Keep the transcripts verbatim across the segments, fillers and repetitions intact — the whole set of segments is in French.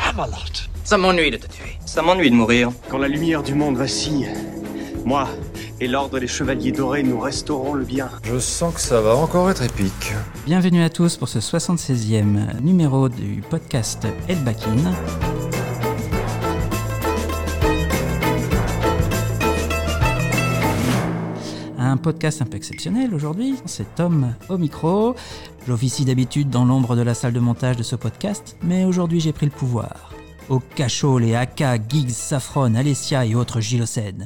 Camelot. Ça m'ennuie de te tuer. Ça m'ennuie de mourir. Quand la lumière du monde vacille, moi et l'ordre des Chevaliers Dorés, nous restaurons le bien. Je sens que ça va encore être épique. Bienvenue à tous pour ce soixante-seizième numéro du podcast El Bakin. Un podcast un peu exceptionnel aujourd'hui, c'est Tom au micro. J'officie d'habitude dans l'ombre de la salle de montage de ce podcast, mais aujourd'hui j'ai pris le pouvoir. Au cachot, les Aka, Giggs, Saffron, Alessia et autres gilocènes.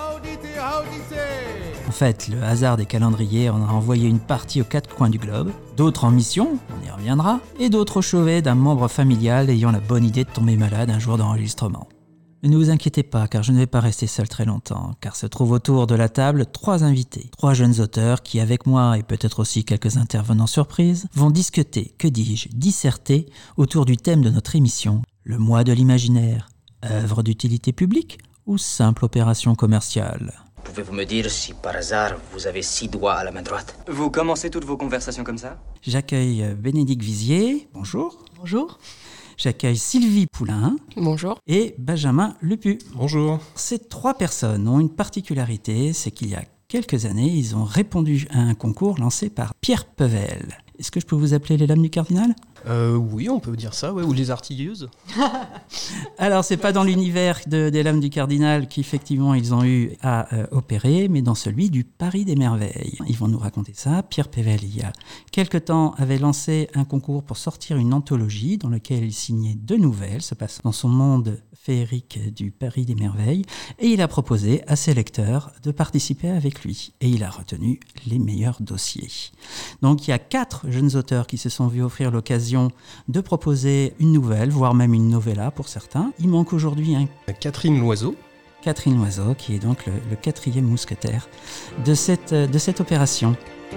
En fait, le hasard des calendriers en a envoyé une partie aux quatre coins du globe, d'autres en mission, on y reviendra, et d'autres au chevet d'un membre familial ayant la bonne idée de tomber malade un jour d'enregistrement. Mais ne vous inquiétez pas, car je ne vais pas rester seul très longtemps, car se trouvent autour de la table trois invités, trois jeunes auteurs qui, avec moi et peut-être aussi quelques intervenants surprises, vont discuter, que dis-je, disserter autour du thème de notre émission, le mois de l'imaginaire, œuvre d'utilité publique ou simple opération commerciale. Pouvez-vous me dire si par hasard vous avez six doigts à la main droite? Vous commencez toutes vos conversations comme ça? J'accueille Bénédicte Vizier, bonjour. Bonjour. J'accueille Sylvie Poulain. Bonjour. Et Benjamin Lupu. Bonjour. Ces trois personnes ont une particularité, c'est qu'il y a quelques années, ils ont répondu à un concours lancé par Pierre Pevel. Est-ce que je peux vous appeler les lames du cardinal ? Euh, oui, on peut dire ça, ouais, ou les artilleuses. Alors, c'est pas dans l'univers de, des lames du cardinal qu'effectivement ils ont eu à euh, opérer, mais dans celui du Paris des merveilles. Ils vont nous raconter ça. Pierre Pevel, il y a quelque temps, avait lancé un concours pour sortir une anthologie dans laquelle il signait deux nouvelles, se passe dans son monde féerique du Paris des merveilles, et il a proposé à ses lecteurs de participer avec lui. Et il a retenu les meilleurs dossiers. Donc, il y a quatre jeunes auteurs qui se sont vus offrir l'occasion de proposer une nouvelle, voire même une novella pour certains. Il manque aujourd'hui un... Catherine Loiseau. Catherine Loiseau, qui est donc le, le quatrième mousquetaire de cette, de cette opération.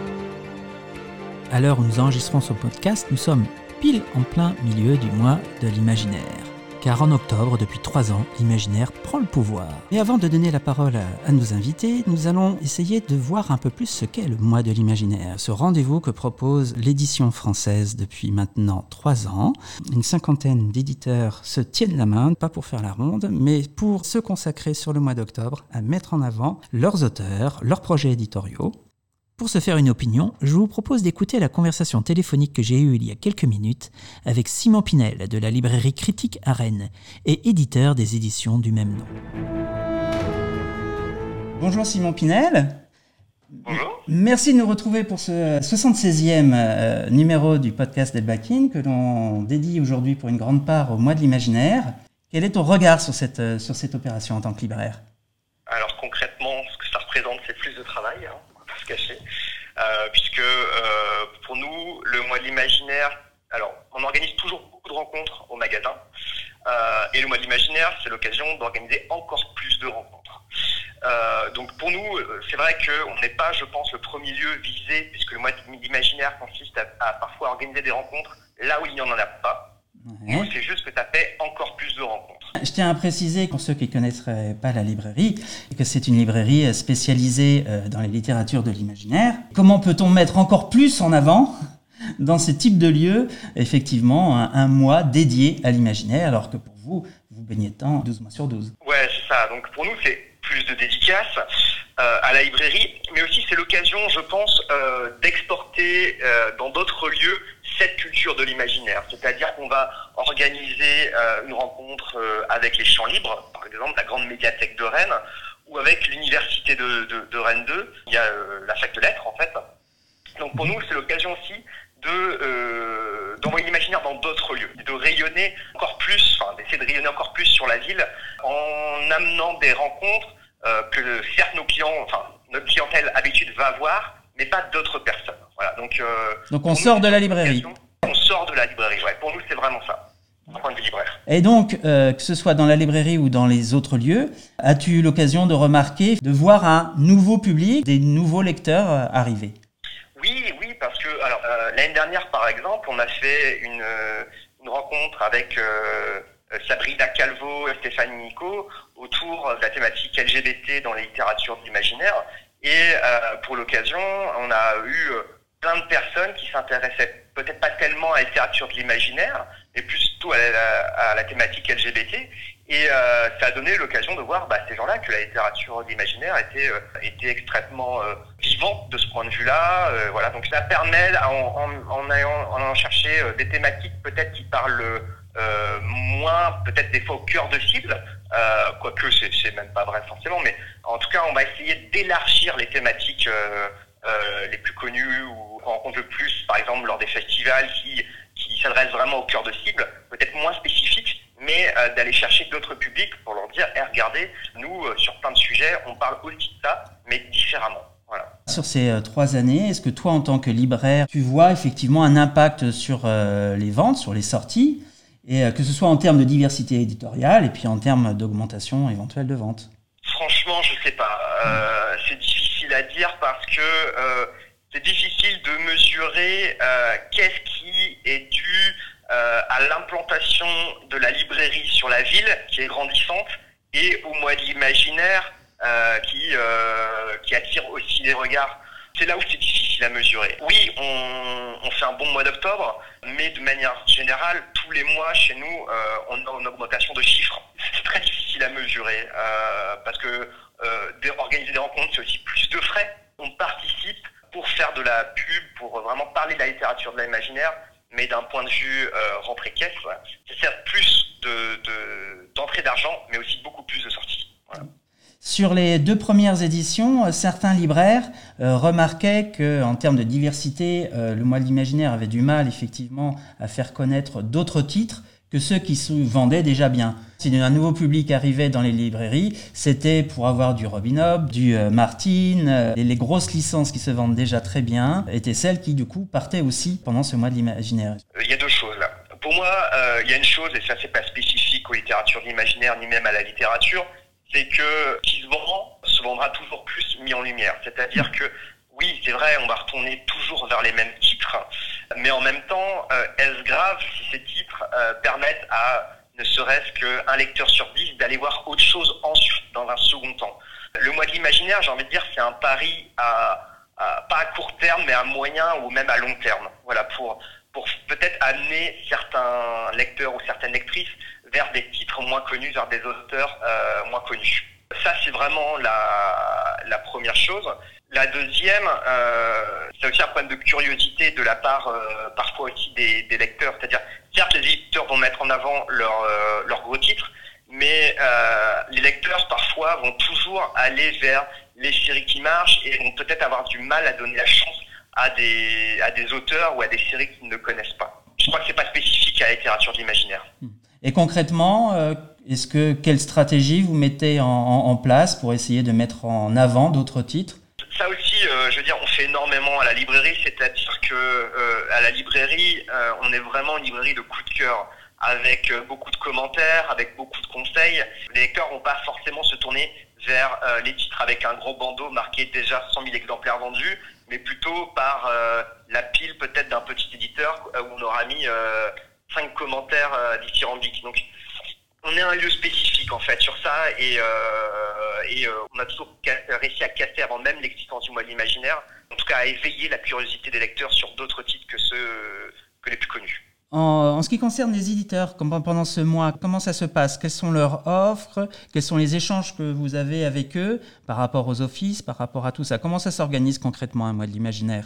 À l'heure où nous enregistrons ce podcast, nous sommes pile en plein milieu du mois de l'imaginaire. Car en octobre, depuis trois ans, l'imaginaire prend le pouvoir. Et avant de donner la parole à, à nos invités, nous allons essayer de voir un peu plus ce qu'est le mois de l'imaginaire. Ce rendez-vous que propose l'édition française depuis maintenant trois ans. Une cinquantaine d'éditeurs se tiennent la main, pas pour faire la ronde, mais pour se consacrer sur le mois d'octobre à mettre en avant leurs auteurs, leurs projets éditoriaux. Pour se faire une opinion, je vous propose d'écouter la conversation téléphonique que j'ai eue il y a quelques minutes avec Simon Pinel de la librairie Critique à Rennes et éditeur des éditions du même nom. Bonjour Simon Pinel. Bonjour. Merci de nous retrouver pour ce soixante-seizième euh, numéro du podcast El Bakin que l'on dédie aujourd'hui pour une grande part au mois de l'imaginaire. Quel est ton regard sur cette, euh, sur cette opération en tant que libraire ? Alors concrètement, ce que ça représente, c'est plus de travail, hein. Se cacher, euh, puisque euh, pour nous, le mois de l'imaginaire, alors on organise toujours beaucoup de rencontres au magasin, euh, et le mois de l'imaginaire, c'est l'occasion d'organiser encore plus de rencontres. Euh, donc pour nous, c'est vrai qu'on n'est pas, je pense, le premier lieu visé, puisque le mois de l'imaginaire consiste à, à parfois organiser des rencontres là où il n'y en a pas. Ouais. Nous, c'est juste que ça fait encore plus de rencontres. Je tiens à préciser, pour ceux qui ne connaisseraient pas la librairie, que c'est une librairie spécialisée dans les littératures de l'imaginaire. Comment peut-on mettre encore plus en avant, dans ce type de lieu, effectivement, un, un mois dédié à l'imaginaire, alors que pour vous, vous baignez dedans douze mois sur douze. Ouais, c'est ça. Donc pour nous, c'est plus de dédicaces euh, à la librairie, mais aussi c'est l'occasion, je pense, euh, d'exporter euh, dans d'autres lieux cette culture de l'imaginaire. C'est-à-dire qu'on va organiser euh, une rencontre euh, avec les Champs Libres, par exemple la grande médiathèque de Rennes, ou avec l'université de, de, de Rennes deux. Il y a euh, la fac de lettres, en fait. Donc pour nous, c'est l'occasion aussi de euh, d'envoyer l'imaginaire dans d'autres lieux, de rayonner encore plus, enfin d'essayer de rayonner encore plus sur la ville en amenant des rencontres euh, que certes nos clients, enfin notre clientèle habitude va voir, mais pas d'autres personnes. Voilà. Donc, euh, donc on sort nous, de la librairie. On sort de la librairie. Ouais. Pour nous, c'est vraiment ça, d'un point de vue libraire. Et donc, euh, que ce soit dans la librairie ou dans les autres lieux, as-tu eu l'occasion de remarquer, de voir un nouveau public, des nouveaux lecteurs euh, arriver ? Oui, oui, parce que alors euh, l'année dernière, par exemple, on a fait une, euh, une rencontre avec euh, Sabrina Calvo et Stéphanie Nico autour de la thématique L G B T dans les littératures de l'imaginaire. Et euh, pour l'occasion, on a eu plein de personnes qui s'intéressaient peut-être pas tellement à la littérature de l'imaginaire, mais plutôt à la, à la thématique L G B T. Et euh, ça a donné l'occasion de voir bah, ces gens-là que la littérature de l'imaginaire était, euh, était extrêmement euh, vivante de ce point de vue-là. Euh, voilà, donc ça permet, en, en, en allant en, en chercher euh, des thématiques peut-être qui parlent euh, moins, peut-être des fois au cœur de cible, euh, quoique c'est, c'est même pas vrai forcément, mais en tout cas on va essayer d'élargir les thématiques euh, euh, les plus connues ou qu'on rencontre le plus, par exemple lors des festivals qui, qui s'adressent vraiment au cœur de cible, peut-être moins spécifiques, mais euh, d'aller chercher d'autres publics pour leur dire hey, « regardez, nous, euh, sur plein de sujets, on parle aussi de ça, mais différemment. » Voilà. Sur ces euh, trois années, est-ce que toi, en tant que libraire, tu vois effectivement un impact sur euh, les ventes, sur les sorties, et euh, que ce soit en termes de diversité éditoriale et puis en termes d'augmentation éventuelle de ventes? Franchement, je sais pas. Euh, c'est difficile à dire parce que euh, c'est difficile de mesurer euh, qu'est-ce qui est dû euh, à l'implantation de la librairie sur la ville, qui est grandissante, et au mois de l'imaginaire, euh, qui, euh, qui attire aussi les regards. C'est là où c'est difficile à mesurer. Oui, on, on fait un bon mois d'octobre, mais de manière générale, tous les mois chez nous, euh, on a une augmentation de chiffres. C'est très difficile à mesurer, euh, parce que euh, organiser des rencontres, c'est aussi plus de frais. On participe pour faire de la pub, pour vraiment parler de la littérature de l'imaginaire, mais d'un point de vue euh, rentrée caisse, voilà. C'est certes plus de, de, d'entrée d'argent, mais aussi beaucoup plus de sorties. Voilà. Sur les deux premières éditions, certains libraires euh, remarquaient qu'en termes de diversité, euh, le mois de l'imaginaire avait du mal effectivement à faire connaître d'autres titres que ceux qui se vendaient déjà bien. Si un nouveau public arrivait dans les librairies, c'était pour avoir du Robin Hobb, du euh, Martin, euh, et les grosses licences qui se vendent déjà très bien étaient celles qui du coup partaient aussi pendant ce mois de l'imaginaire. Il y a deux choses là. Pour moi, euh, il y a une chose, et ça c'est pas spécifique aux littératures de l'imaginaire ni même à la littérature, c'est que ce qui se vend se vendra toujours plus mis en lumière. C'est-à-dire que oui, c'est vrai, on va retourner toujours vers les mêmes titres, mais en même temps, euh, est-ce grave si ces titres euh, permettent à ne serait-ce qu'un lecteur sur dix d'aller voir autre chose ensuite, dans un second temps. Le mois de l'imaginaire, j'ai envie de dire, c'est un pari à, à pas à court terme, mais à moyen ou même à long terme. Voilà, pour pour peut-être amener certains lecteurs ou certaines lectrices vers des titres moins connus, vers des auteurs euh, moins connus. Ça, c'est vraiment la, la première chose. La deuxième, euh, c'est aussi un problème de curiosité de la part, euh, parfois aussi des, des lecteurs. C'est-à-dire, certes, les éditeurs vont mettre en avant leurs euh, leur gros titres, mais euh, les lecteurs, parfois, vont toujours aller vers les séries qui marchent et vont peut-être avoir du mal à donner la chance à des, à des auteurs ou à des séries qu'ils ne connaissent pas. Je crois que c'est pas spécifique à la littérature de l'imaginaire. Et concrètement, euh, est-ce que quelle stratégie vous mettez en, en, en place pour essayer de mettre en avant d'autres titres? Ça aussi, euh, je veux dire, on fait énormément à la librairie, c'est-à-dire que euh, à la librairie, euh, on est vraiment une librairie de coup de cœur, avec euh, beaucoup de commentaires, avec beaucoup de conseils. Les lecteurs vont pas forcément se tourner vers euh, les titres avec un gros bandeau marqué déjà cent mille exemplaires vendus, mais plutôt par euh, la pile peut-être d'un petit éditeur où on aura mis euh, cinq commentaires euh, dithyrambiques. Donc, on est un lieu spécifique en fait sur ça et, euh, et euh, on a toujours réussi à casser avant même l'existence du mois de l'imaginaire, en tout cas à éveiller la curiosité des lecteurs sur d'autres titres que ceux que les plus connus. En, en ce qui concerne les éditeurs, pendant ce mois, comment ça se passe? Quelles sont leurs offres? Quels sont les échanges que vous avez avec eux par rapport aux offices, par rapport à tout ça? Comment ça s'organise concrètement un mois de l'imaginaire?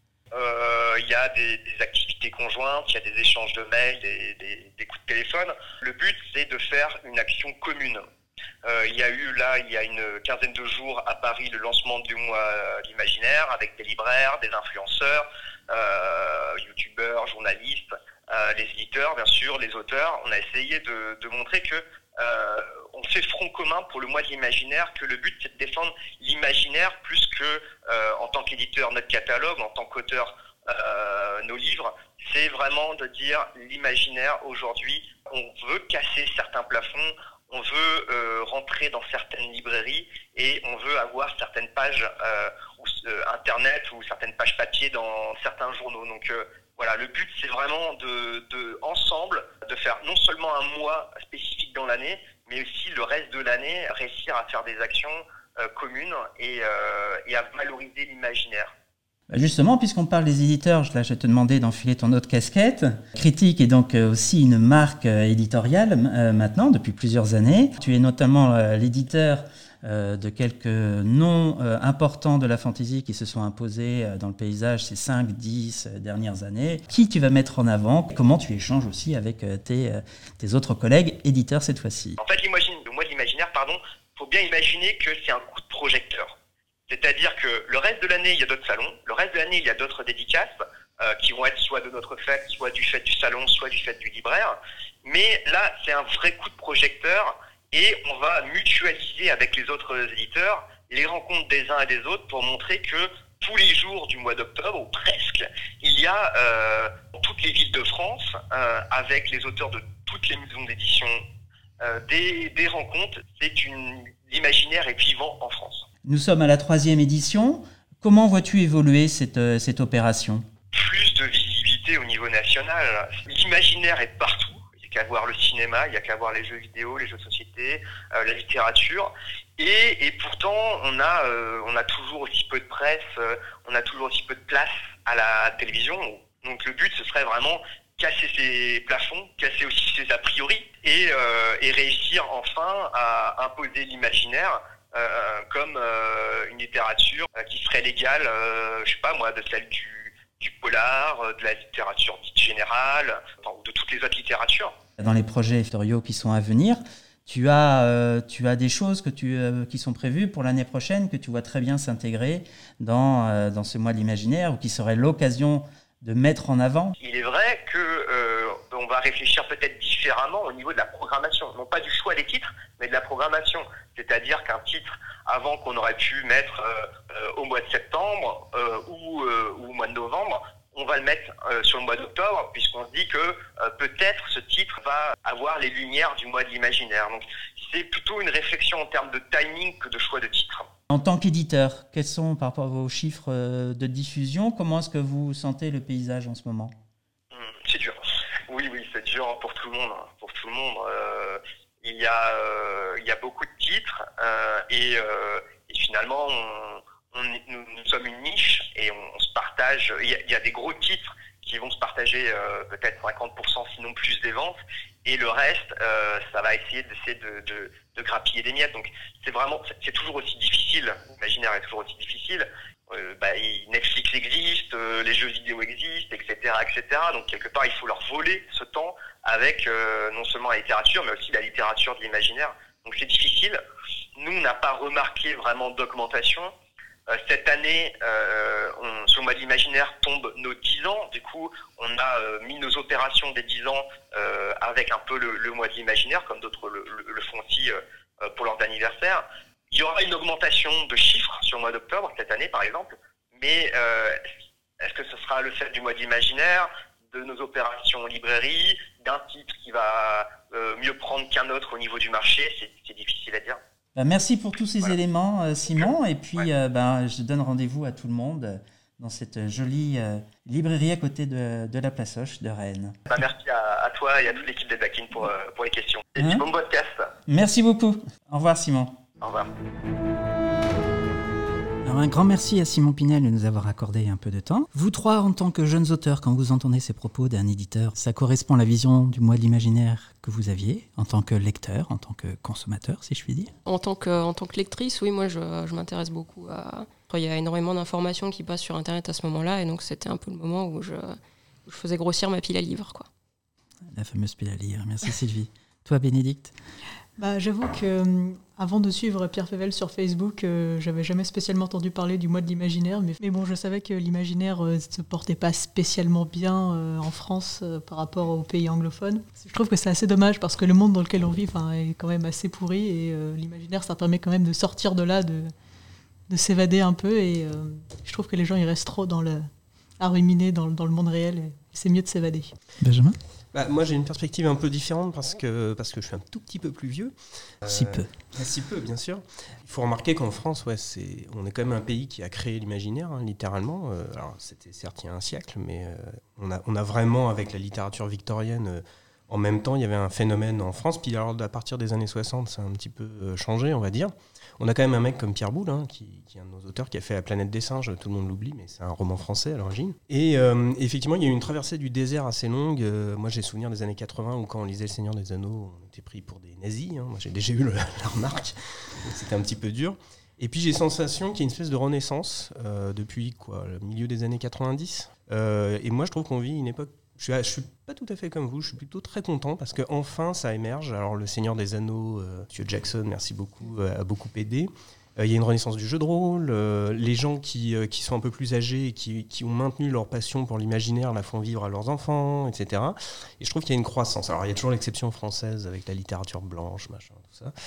Euh, il y a des, des activités conjointes, il y a des échanges de mails, des, des, des coups de téléphone. Le but, c'est de faire une action commune. Euh, il y a eu là, il y a une quinzaine de jours à Paris, le lancement du mois de l'imaginaire avec des libraires, des influenceurs, euh, youtubeurs, journalistes, euh, les éditeurs, bien sûr, les auteurs. On a essayé de, de montrer que euh, on fait front commun pour le mois de l'imaginaire, que le but c'est de défendre l'imaginaire plus que euh, en tant qu'éditeur notre catalogue, en tant qu'auteur euh, nos livres. C'est vraiment de dire l'imaginaire aujourd'hui, on veut casser certains plafonds, on veut euh, rentrer dans certaines librairies et on veut avoir certaines pages euh, ou, euh, internet ou certaines pages papier dans certains journaux. Donc euh, voilà, le but c'est vraiment de, de ensemble de faire non seulement un mois spécifique dans l'année, mais aussi le reste de l'année réussir à faire des actions euh, communes et, euh, et à valoriser l'imaginaire. Justement, puisqu'on parle des éditeurs, là, je vais te demander d'enfiler ton autre casquette. Critique est donc aussi une marque éditoriale euh, maintenant, depuis plusieurs années. Tu es notamment euh, l'éditeur euh, de quelques noms euh, importants de la fantasy qui se sont imposés euh, dans le paysage ces cinq dix euh, dernières années. Qui tu vas mettre en avant? Comment tu échanges aussi avec euh, tes, euh, tes autres collègues éditeurs cette fois-ci? En fait, l'imagine, le mois de l'imaginaire, pardon, faut bien imaginer que c'est un coup de projecteur. C'est-à-dire que le reste de l'année, il y a d'autres salons. Le reste de l'année, il y a d'autres dédicaces euh, qui vont être soit de notre fait, soit du fait du salon, soit du fait du libraire. Mais là, c'est un vrai coup de projecteur et on va mutualiser avec les autres éditeurs les rencontres des uns et des autres pour montrer que tous les jours du mois d'octobre, ou presque, il y a euh, dans toutes les villes de France, euh, avec les auteurs de toutes les maisons d'édition, euh, des, des rencontres. C'est une, l'imaginaire est vivant en France. Nous sommes à la troisième édition. Comment vois-tu évoluer cette, euh, cette opération? Plus de visibilité au niveau national. L'imaginaire est partout. Il n'y a qu'à voir le cinéma, il n'y a qu'à voir les jeux vidéo, les jeux de société, euh, la littérature. Et, et pourtant, on a, euh, on a toujours aussi peu de presse, euh, on a toujours aussi peu de place à la télévision. Donc le but, ce serait vraiment casser ces plafonds, casser aussi ces a priori et, euh, et réussir enfin à imposer l'imaginaire Euh, comme euh, une littérature euh, qui serait légale, euh, je sais pas moi, de celle du, du polar, euh, de la littérature dite générale, enfin, de toutes les autres littératures. Dans les projets éditoriaux qui sont à venir, tu as, euh, tu as des choses que tu, euh, qui sont prévues pour l'année prochaine que tu vois très bien s'intégrer dans, euh, dans ce mois de l'imaginaire ou qui serait l'occasion de mettre en avant? Il est vrai que euh, on va réfléchir peut-être différemment au niveau de la programmation, non pas du choix des titres, mais de la programmation. C'est-à-dire qu'un titre, avant qu'on aurait pu mettre euh, euh, au mois de septembre euh, ou, euh, ou au mois de novembre, on va le mettre euh, sur le mois d'octobre, puisqu'on se dit que euh, peut-être ce titre va avoir les lumières du mois de l'imaginaire. Donc c'est plutôt une réflexion en termes de timing que de choix de titre. En tant qu'éditeur, quels sont par rapport à vos chiffres de diffusion? Comment est-ce que vous sentez le paysage en ce moment? Mmh, c'est dur. Oui, oui, c'est dur pour tout le monde. Pour tout le monde. Euh, il y a, euh, il y a beaucoup de titres euh, et, euh, et finalement, on, on, nous, nous sommes une niche et on, on se partage. Il y, a, il y a des gros titres qui vont se partager euh, peut-être cinquante pour cent, sinon plus des ventes. Et le reste, euh, ça va essayer d'essayer de, de, de grappiller des miettes. Donc, c'est vraiment, c'est, c'est toujours aussi difficile. L'imaginaire est toujours aussi difficile. Euh, bah, Netflix existe, euh, les jeux vidéo existent, et cetera, et cetera. Donc, quelque part, il faut leur voler ce temps avec euh, non seulement la littérature, mais aussi la littérature de l'imaginaire. Donc, c'est difficile. Nous, on n'a pas remarqué vraiment d'augmentation. Euh, cette année, euh, on, sur le mois de l'imaginaire, tombe nos dix ans. Du coup, on a euh, mis nos opérations des dix ans euh, avec un peu le, le mois de l'imaginaire, comme d'autres le, le, le font aussi euh, pour leurs anniversaires. Il y aura une augmentation de chiffres sur le mois d'octobre, cette année par exemple, mais euh, est-ce que ce sera le fait du mois de l'imaginaire, de nos opérations en librairie, d'un titre qui va euh, mieux prendre qu'un autre au niveau du marché? C'est, c'est difficile à dire. Ben, merci pour tous ces voilà. éléments, euh, Simon. Et puis, ouais. euh, ben, je donne rendez-vous à tout le monde euh, dans cette jolie euh, librairie à côté de, de la Place Hoche de Rennes. Ben, merci à, à toi et à toute l'équipe de Backing pour, euh, pour les questions. Et hein puis bon podcast. Merci beaucoup. Au revoir, Simon. Au revoir. Alors, un grand merci à Simon Pinel de nous avoir accordé un peu de temps. Vous trois, en tant que jeunes auteurs, quand vous entendez ces propos d'un éditeur, ça correspond à la vision du mois de l'imaginaire que vous aviez, en tant que lecteur, en tant que consommateur, si je puis dire? En tant que, en tant que lectrice, oui, moi, je, je m'intéresse beaucoup à... Il y a énormément d'informations qui passent sur Internet à ce moment-là, et donc c'était un peu le moment où je, où je faisais grossir ma pile à livres, quoi. La fameuse pile à lire. Merci Sylvie. Toi, Bénédicte? Bah, j'avoue que euh, avant de suivre Pierre Fével sur Facebook, euh, j'avais jamais spécialement entendu parler du mois de l'imaginaire, mais, mais bon, je savais que l'imaginaire ne euh, se portait pas spécialement bien euh, en France euh, par rapport aux pays anglophones. Je trouve que c'est assez dommage parce que le monde dans lequel on vit est quand même assez pourri et euh, l'imaginaire, ça permet quand même de sortir de là, de, de s'évader un peu et euh, je trouve que les gens ils restent trop dans le, à ruminer dans, dans le monde réel et c'est mieux de s'évader. Benjamin? Bah, moi, j'ai une perspective un peu différente parce que, parce que je suis un tout petit peu plus vieux. Si Euh, peu. Si peu, bien sûr. Il faut remarquer qu'en France, ouais, c'est, on est quand même un pays qui a créé l'imaginaire, hein, littéralement. Euh, alors, c'était certes il y a un siècle, mais euh, on, a, on a vraiment, avec la littérature victorienne, euh, En même temps, il y avait un phénomène en France, puis alors à partir des années soixante, ça a un petit peu euh, changé, on va dire. On a quand même un mec comme Pierre Boulle, hein, qui, qui est un de nos auteurs, qui a fait La planète des singes, tout le monde l'oublie, mais c'est un roman français à l'origine. Et euh, effectivement, il y a eu une traversée du désert assez longue. Euh, moi, j'ai souvenir des années quatre-vingts, où quand on lisait Le Seigneur des Anneaux, on était pris pour des nazis. Hein. Moi, j'ai déjà eu le, la remarque, donc c'était un petit peu dur. Et puis j'ai sensation qu'il y a une espèce de renaissance euh, depuis quoi, le milieu des années quatre-vingt-dix. Euh, et moi, je trouve qu'on vit une époque... Je suis, je suis pas tout à fait comme vous, je suis plutôt très content parce qu'enfin ça émerge. Alors le Seigneur des Anneaux, euh, Monsieur Jackson, merci beaucoup, euh, a beaucoup aidé. Il euh, y a une renaissance du jeu de rôle. Euh, les gens qui, euh, qui sont un peu plus âgés et qui, qui ont maintenu leur passion pour l'imaginaire la font vivre à leurs enfants, et cetera. Et je trouve qu'il y a une croissance. Alors il y a toujours l'exception française avec la littérature blanche, machin, tout ça.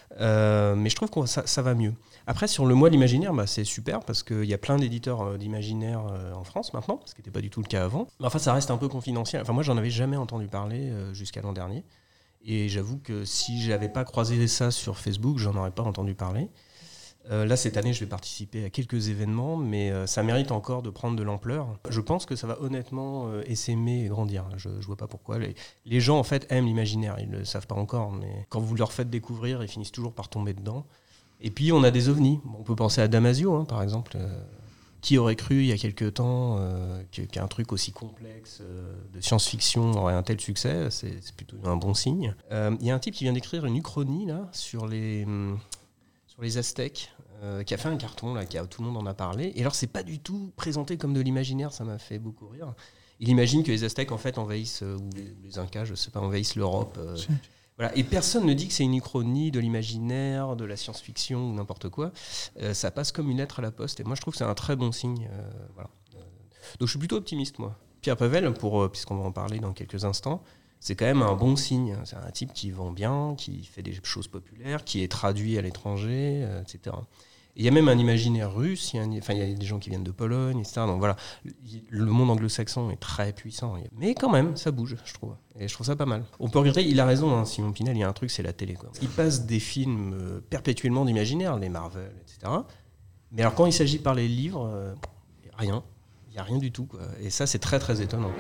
Euh, mais je trouve que ça, ça va mieux. Après, sur le mois de l'imaginaire, bah, c'est super parce qu'il y a plein d'éditeurs euh, d'imaginaire euh, en France maintenant, ce qui n'était pas du tout le cas avant. Mais enfin, ça reste un peu confidentiel. Enfin, moi, j'en avais jamais entendu parler euh, jusqu'à l'an dernier. Et j'avoue que si j'avais pas croisé ça sur Facebook, j'en aurais pas entendu parler. Euh, là, cette année, je vais participer à quelques événements, mais euh, ça mérite encore de prendre de l'ampleur. Je pense que ça va honnêtement euh, essaimer et grandir. Je ne vois pas pourquoi. Les, les gens, en fait, aiment l'imaginaire. Ils ne le savent pas encore, mais quand vous leur faites découvrir, ils finissent toujours par tomber dedans. Et puis, on a des ovnis. On peut penser à Damasio, hein, par exemple. Euh, qui aurait cru, il y a quelques temps, euh, qu'un truc aussi complexe euh, de science-fiction aurait un tel succès? C'est, c'est plutôt un bon signe. Euh, il y a un type qui vient d'écrire une uchronie, là, sur les... Hum, les Aztèques, euh, qui a fait un carton, là, qui a, tout le monde en a parlé. Et alors, c'est pas du tout présenté comme de l'imaginaire, ça m'a fait beaucoup rire. Il imagine que les Aztèques, en fait, envahissent, euh, ou les, les Incas, je sais pas, envahissent l'Europe. Euh, voilà. Et personne ne dit que c'est une uchronie de l'imaginaire, de la science-fiction ou n'importe quoi. Euh, ça passe comme une lettre à la poste. Et moi, je trouve que c'est un très bon signe. Euh, voilà. euh, donc, je suis plutôt optimiste, moi. Pierre Pavel, pour, euh, puisqu'on va en parler dans quelques instants, c'est quand même un bon signe. C'est un type qui vend bien, qui fait des choses populaires, qui est traduit à l'étranger, euh, et cetera. Il y a même un imaginaire russe, il y a, un, enfin, il y a des gens qui viennent de Pologne, et cetera. Donc voilà, le monde anglo-saxon est très puissant. Mais quand même, ça bouge, je trouve. Et je trouve ça pas mal. On peut regretter, il a raison, hein, Simon Pinel, il y a un truc, c'est la télé, quoi. Il passe des films euh, perpétuellement d'imaginaire, les Marvel, et cetera. Mais alors quand il s'agit de parler de livres, euh, rien. Il n'y a rien du tout, quoi. Et ça, c'est très très étonnant.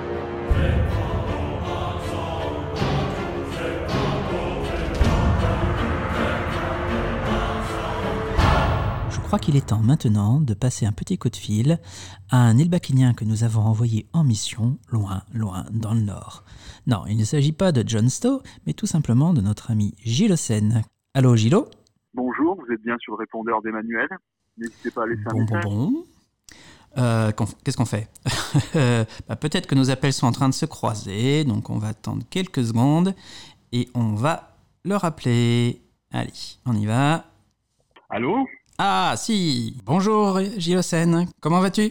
Je crois qu'il est temps maintenant de passer un petit coup de fil à un Elbakinien que nous avons envoyé en mission, loin, loin, dans le Nord. Non, il ne s'agit pas de John Stowe, mais tout simplement de notre ami Gilles Hossein. Allô, Gilles? Bonjour, vous êtes bien sur le répondeur d'Emmanuel. N'hésitez pas à laisser un bon, message. Bon, bon, euh, qu'est-ce qu'on fait? bah, Peut-être que nos appels sont en train de se croiser, donc on va attendre quelques secondes et on va le rappeler. Allez, on y va. Allô? Ah, si. Bonjour, Gilles Hossein. Comment vas-tu?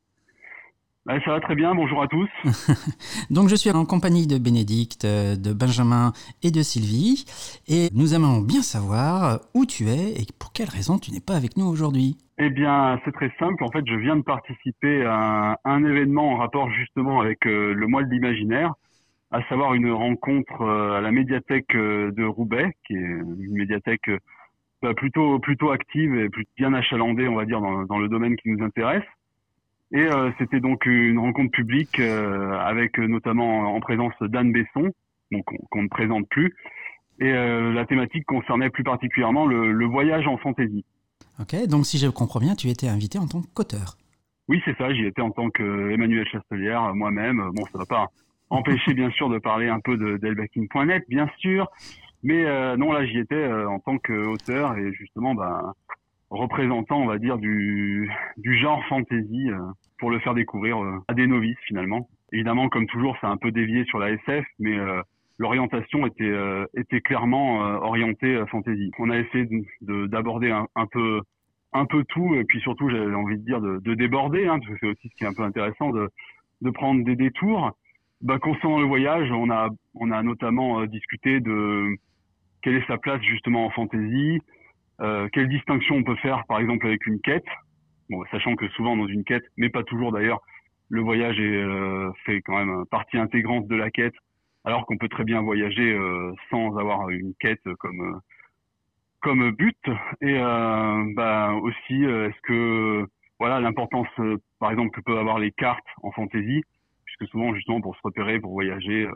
Bah, ça va très bien, bonjour à tous. Donc, je suis en compagnie de Bénédicte, de Benjamin et de Sylvie. Et nous aimons bien savoir où tu es et pour quelle raison tu n'es pas avec nous aujourd'hui. Eh bien, c'est très simple. En fait, je viens de participer à un, un événement en rapport justement avec euh, le mois de l'imaginaire, à savoir une rencontre euh, à la médiathèque euh, de Roubaix, qui est une médiathèque... Euh, Bah, plutôt plutôt active et plutôt bien achalandée, on va dire, dans, dans le domaine qui nous intéresse. Et euh, c'était donc une rencontre publique euh, avec notamment en présence d'Anne Besson, donc qu'on, qu'on ne présente plus. Et euh, la thématique concernait plus particulièrement le, le voyage en fantaisie. Ok, donc si je comprends bien, tu étais invité en tant qu'auteur. Oui, c'est ça, j'y étais en tant qu'Emmanuel Chastelière, moi-même. Bon, ça ne va pas empêcher, bien sûr, de parler un peu de d'Elbakin point net, bien sûr. Mais euh, non, là, j'y étais euh, en tant qu'auteur et justement, bah, représentant, on va dire, du, du genre fantasy euh, pour le faire découvrir euh, à des novices, finalement. Évidemment, comme toujours, c'est un peu dévié sur la S F, mais euh, l'orientation était, euh, était clairement euh, orientée euh, fantasy. On a essayé de, de, d'aborder un, un peu un peu tout, et puis surtout, j'avais envie de dire de, de déborder, hein, parce que c'est aussi ce qui est un peu intéressant, de, de prendre des détours. Bah, concernant le voyage, on a, on a notamment euh, discuté de quelle est sa place justement en fantasy, euh, quelle distinction on peut faire par exemple avec une quête, bon, sachant que souvent dans une quête, mais pas toujours d'ailleurs, le voyage est euh, fait quand même partie intégrante de la quête, alors qu'on peut très bien voyager euh, sans avoir une quête comme euh, comme but. Et euh, bah aussi, euh, est-ce que voilà l'importance euh, par exemple que peuvent avoir les cartes en fantasy, puisque souvent justement pour se repérer, pour voyager, euh,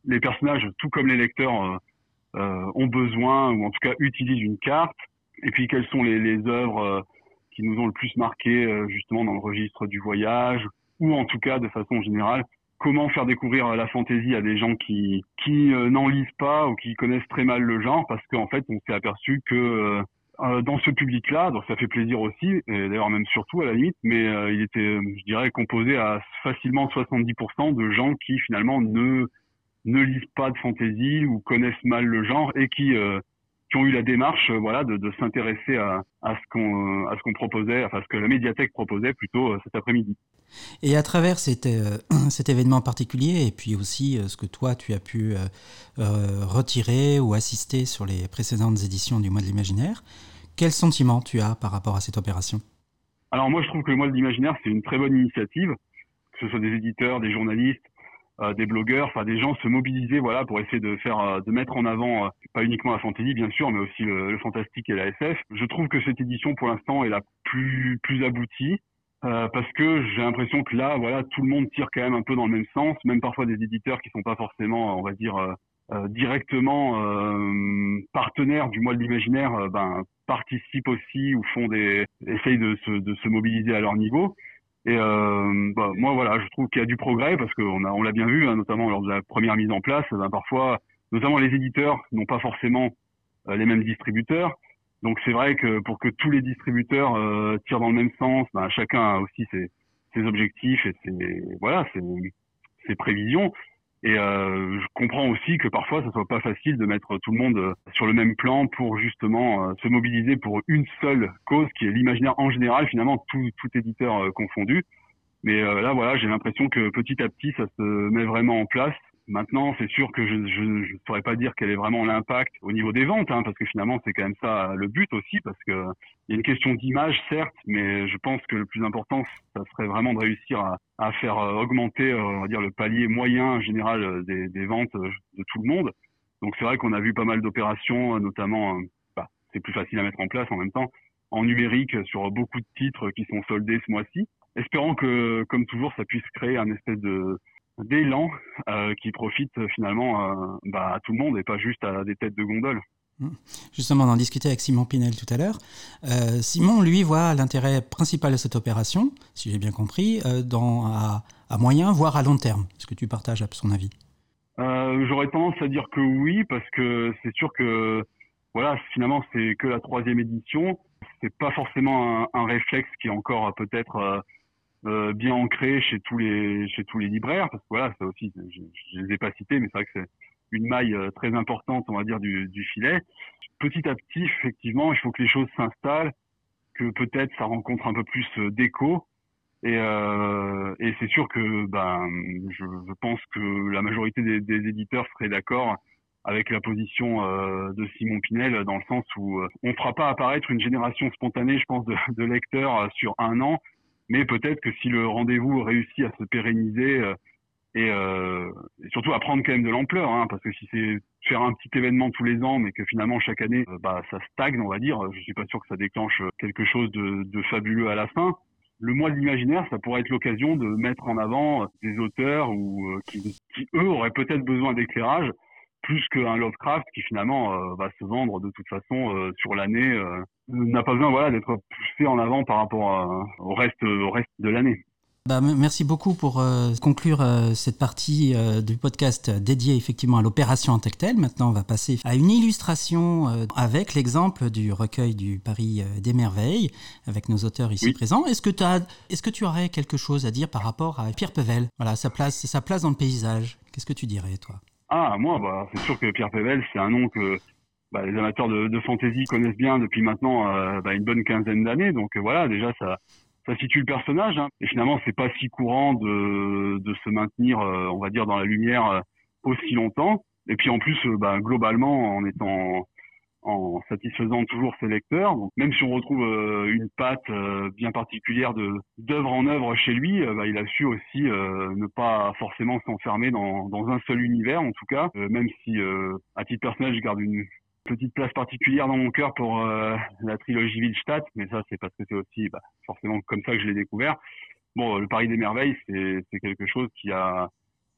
les personnages, tout comme les lecteurs, euh, euh, ont besoin, ou en tout cas utilisent une carte. Et puis quelles sont les, les œuvres euh, qui nous ont le plus marqué euh, justement dans le registre du voyage, ou en tout cas de façon générale, comment faire découvrir la fantaisie à des gens qui qui euh, n'en lisent pas ou qui connaissent très mal le genre, parce qu'en fait on s'est aperçu que euh, euh, dans ce public-là, donc ça fait plaisir aussi, et d'ailleurs même surtout à la limite, mais euh, il était, je dirais, composé à facilement soixante-dix pour cent de gens qui finalement ne ne lisent pas de fantaisie ou connaissent mal le genre et qui euh, qui ont eu la démarche, euh, voilà, de, de s'intéresser à, à ce qu'on à ce qu'on proposait, enfin à ce que la médiathèque proposait plutôt euh, cet après-midi. Et à travers cet, euh, cet événement particulier, et puis aussi euh, ce que toi tu as pu euh, euh, retirer ou assister sur les précédentes éditions du Mois de l'Imaginaire, quel sentiment tu as par rapport à cette opération ? Alors moi je trouve que le Mois de l'Imaginaire c'est une très bonne initiative, que ce soit des éditeurs, des journalistes, Euh, des blogueurs, enfin des gens se mobiliser, voilà, pour essayer de faire, euh, de mettre en avant, euh, pas uniquement la fantaisie bien sûr, mais aussi le, le fantastique et la S F. Je trouve que cette édition pour l'instant est la plus plus aboutie, euh, parce que j'ai l'impression que là, voilà, tout le monde tire quand même un peu dans le même sens, même parfois des éditeurs qui sont pas forcément, on va dire, euh, euh, directement euh, partenaires du Mois de l'Imaginaire, euh, ben participent aussi ou font des, essayent de se de se mobiliser à leur niveau. Et euh, bah, moi voilà, je trouve qu'il y a du progrès parce qu'on a on l'a bien vu, hein, notamment lors de la première mise en place. Ben, parfois, notamment les éditeurs n'ont pas forcément euh, les mêmes distributeurs. Donc c'est vrai que pour que tous les distributeurs euh, tirent dans le même sens, ben, chacun a aussi ses, ses objectifs et ses voilà ses, ses prévisions. Et euh, je comprends aussi que parfois ça soit pas facile de mettre tout le monde euh, sur le même plan pour justement euh, se mobiliser pour une seule cause qui est l'imaginaire en général, finalement tout, tout éditeur euh, confondu. Mais euh, là voilà, j'ai l'impression que petit à petit ça se met vraiment en place. Maintenant, c'est sûr que je je, je saurais pas dire quel est vraiment l'impact au niveau des ventes, hein, parce que finalement c'est quand même ça le but aussi, parce que il y a une question d'image certes, mais je pense que le plus important, ça serait vraiment de réussir à, à faire augmenter, on va dire, le palier moyen général des, des ventes de tout le monde. Donc c'est vrai qu'on a vu pas mal d'opérations, notamment, bah, c'est plus facile à mettre en place en même temps, en numérique sur beaucoup de titres qui sont soldés ce mois-ci. Espérons que, comme toujours, ça puisse créer un espèce de d'élan euh, qui profite finalement euh, bah, à tout le monde et pas juste à des têtes de gondole. Justement, on en discutait avec Simon Pinel tout à l'heure. Euh, Simon, lui, voit l'intérêt principal de cette opération, si j'ai bien compris, euh, dans, à, à moyen, voire à long terme. Est-ce que tu partages à son avis ? euh, J'aurais tendance à dire que oui, parce que c'est sûr que voilà, finalement, c'est que la troisième édition. C'est pas forcément un, un réflexe qui est encore euh, peut-être euh, Euh, bien ancré chez tous les chez tous les libraires, parce que voilà, ça aussi, je, je les ai pas cités, mais c'est vrai que c'est une maille euh, très importante, on va dire, du, du filet. Petit à petit, effectivement, il faut que les choses s'installent, que peut-être ça rencontre un peu plus euh, d'écho, et, euh, et c'est sûr que ben je, je pense que la majorité des, des éditeurs seraient d'accord avec la position euh, de Simon Pinel, dans le sens où euh, on fera pas apparaître une génération spontanée, je pense, de, de lecteurs euh, sur un an. Mais peut-être que si le rendez-vous réussit à se pérenniser euh, et, euh, et surtout à prendre quand même de l'ampleur, hein, parce que si c'est faire un petit événement tous les ans, mais que finalement chaque année, euh, bah ça stagne, on va dire, je suis pas sûr que ça déclenche quelque chose de, de fabuleux à la fin. Le Mois de l'Imaginaire, ça pourrait être l'occasion de mettre en avant des auteurs ou euh, qui, qui eux auraient peut-être besoin d'éclairage, plus qu'un Lovecraft qui finalement euh, va se vendre de toute façon euh, sur l'année, euh, n'a pas besoin voilà d'être poussé en avant par rapport à, au reste au reste de l'année. Bah, merci beaucoup pour euh, conclure euh, cette partie euh, du podcast dédiée effectivement à l'opération en tant que telle. Maintenant, on va passer à une illustration euh, avec l'exemple du recueil du Paris euh, des Merveilles, avec nos auteurs ici oui. présents. Est-ce que, t'as, est-ce que tu aurais quelque chose à dire par rapport à Pierre Pével ? Voilà, sa place, sa place dans le paysage. Qu'est-ce que tu dirais, toi ? Ah, moi, bah, c'est sûr que Pierre Pével, c'est un nom que bah, les amateurs de, de fantasy connaissent bien depuis maintenant euh, bah, une bonne quinzaine d'années. Donc euh, voilà, déjà, ça, ça situe le personnage. Hein. Et finalement, c'est pas si courant de, de se maintenir, euh, on va dire, dans la lumière euh, aussi longtemps. Et puis en plus, euh, bah, globalement, en étant en satisfaisant toujours ses lecteurs. Donc, même si on retrouve euh, une patte euh, bien particulière de d'œuvre en œuvre chez lui, euh, bah, il a su aussi euh, ne pas forcément s'enfermer dans, dans un seul univers, en tout cas. Euh, même si, euh, à titre personnel, je garde une petite place particulière dans mon cœur pour euh, la trilogie Wildstadt, mais ça, c'est parce que c'est aussi bah, forcément comme ça que je l'ai découvert. Bon, le Paris des Merveilles, c'est c'est quelque chose qui a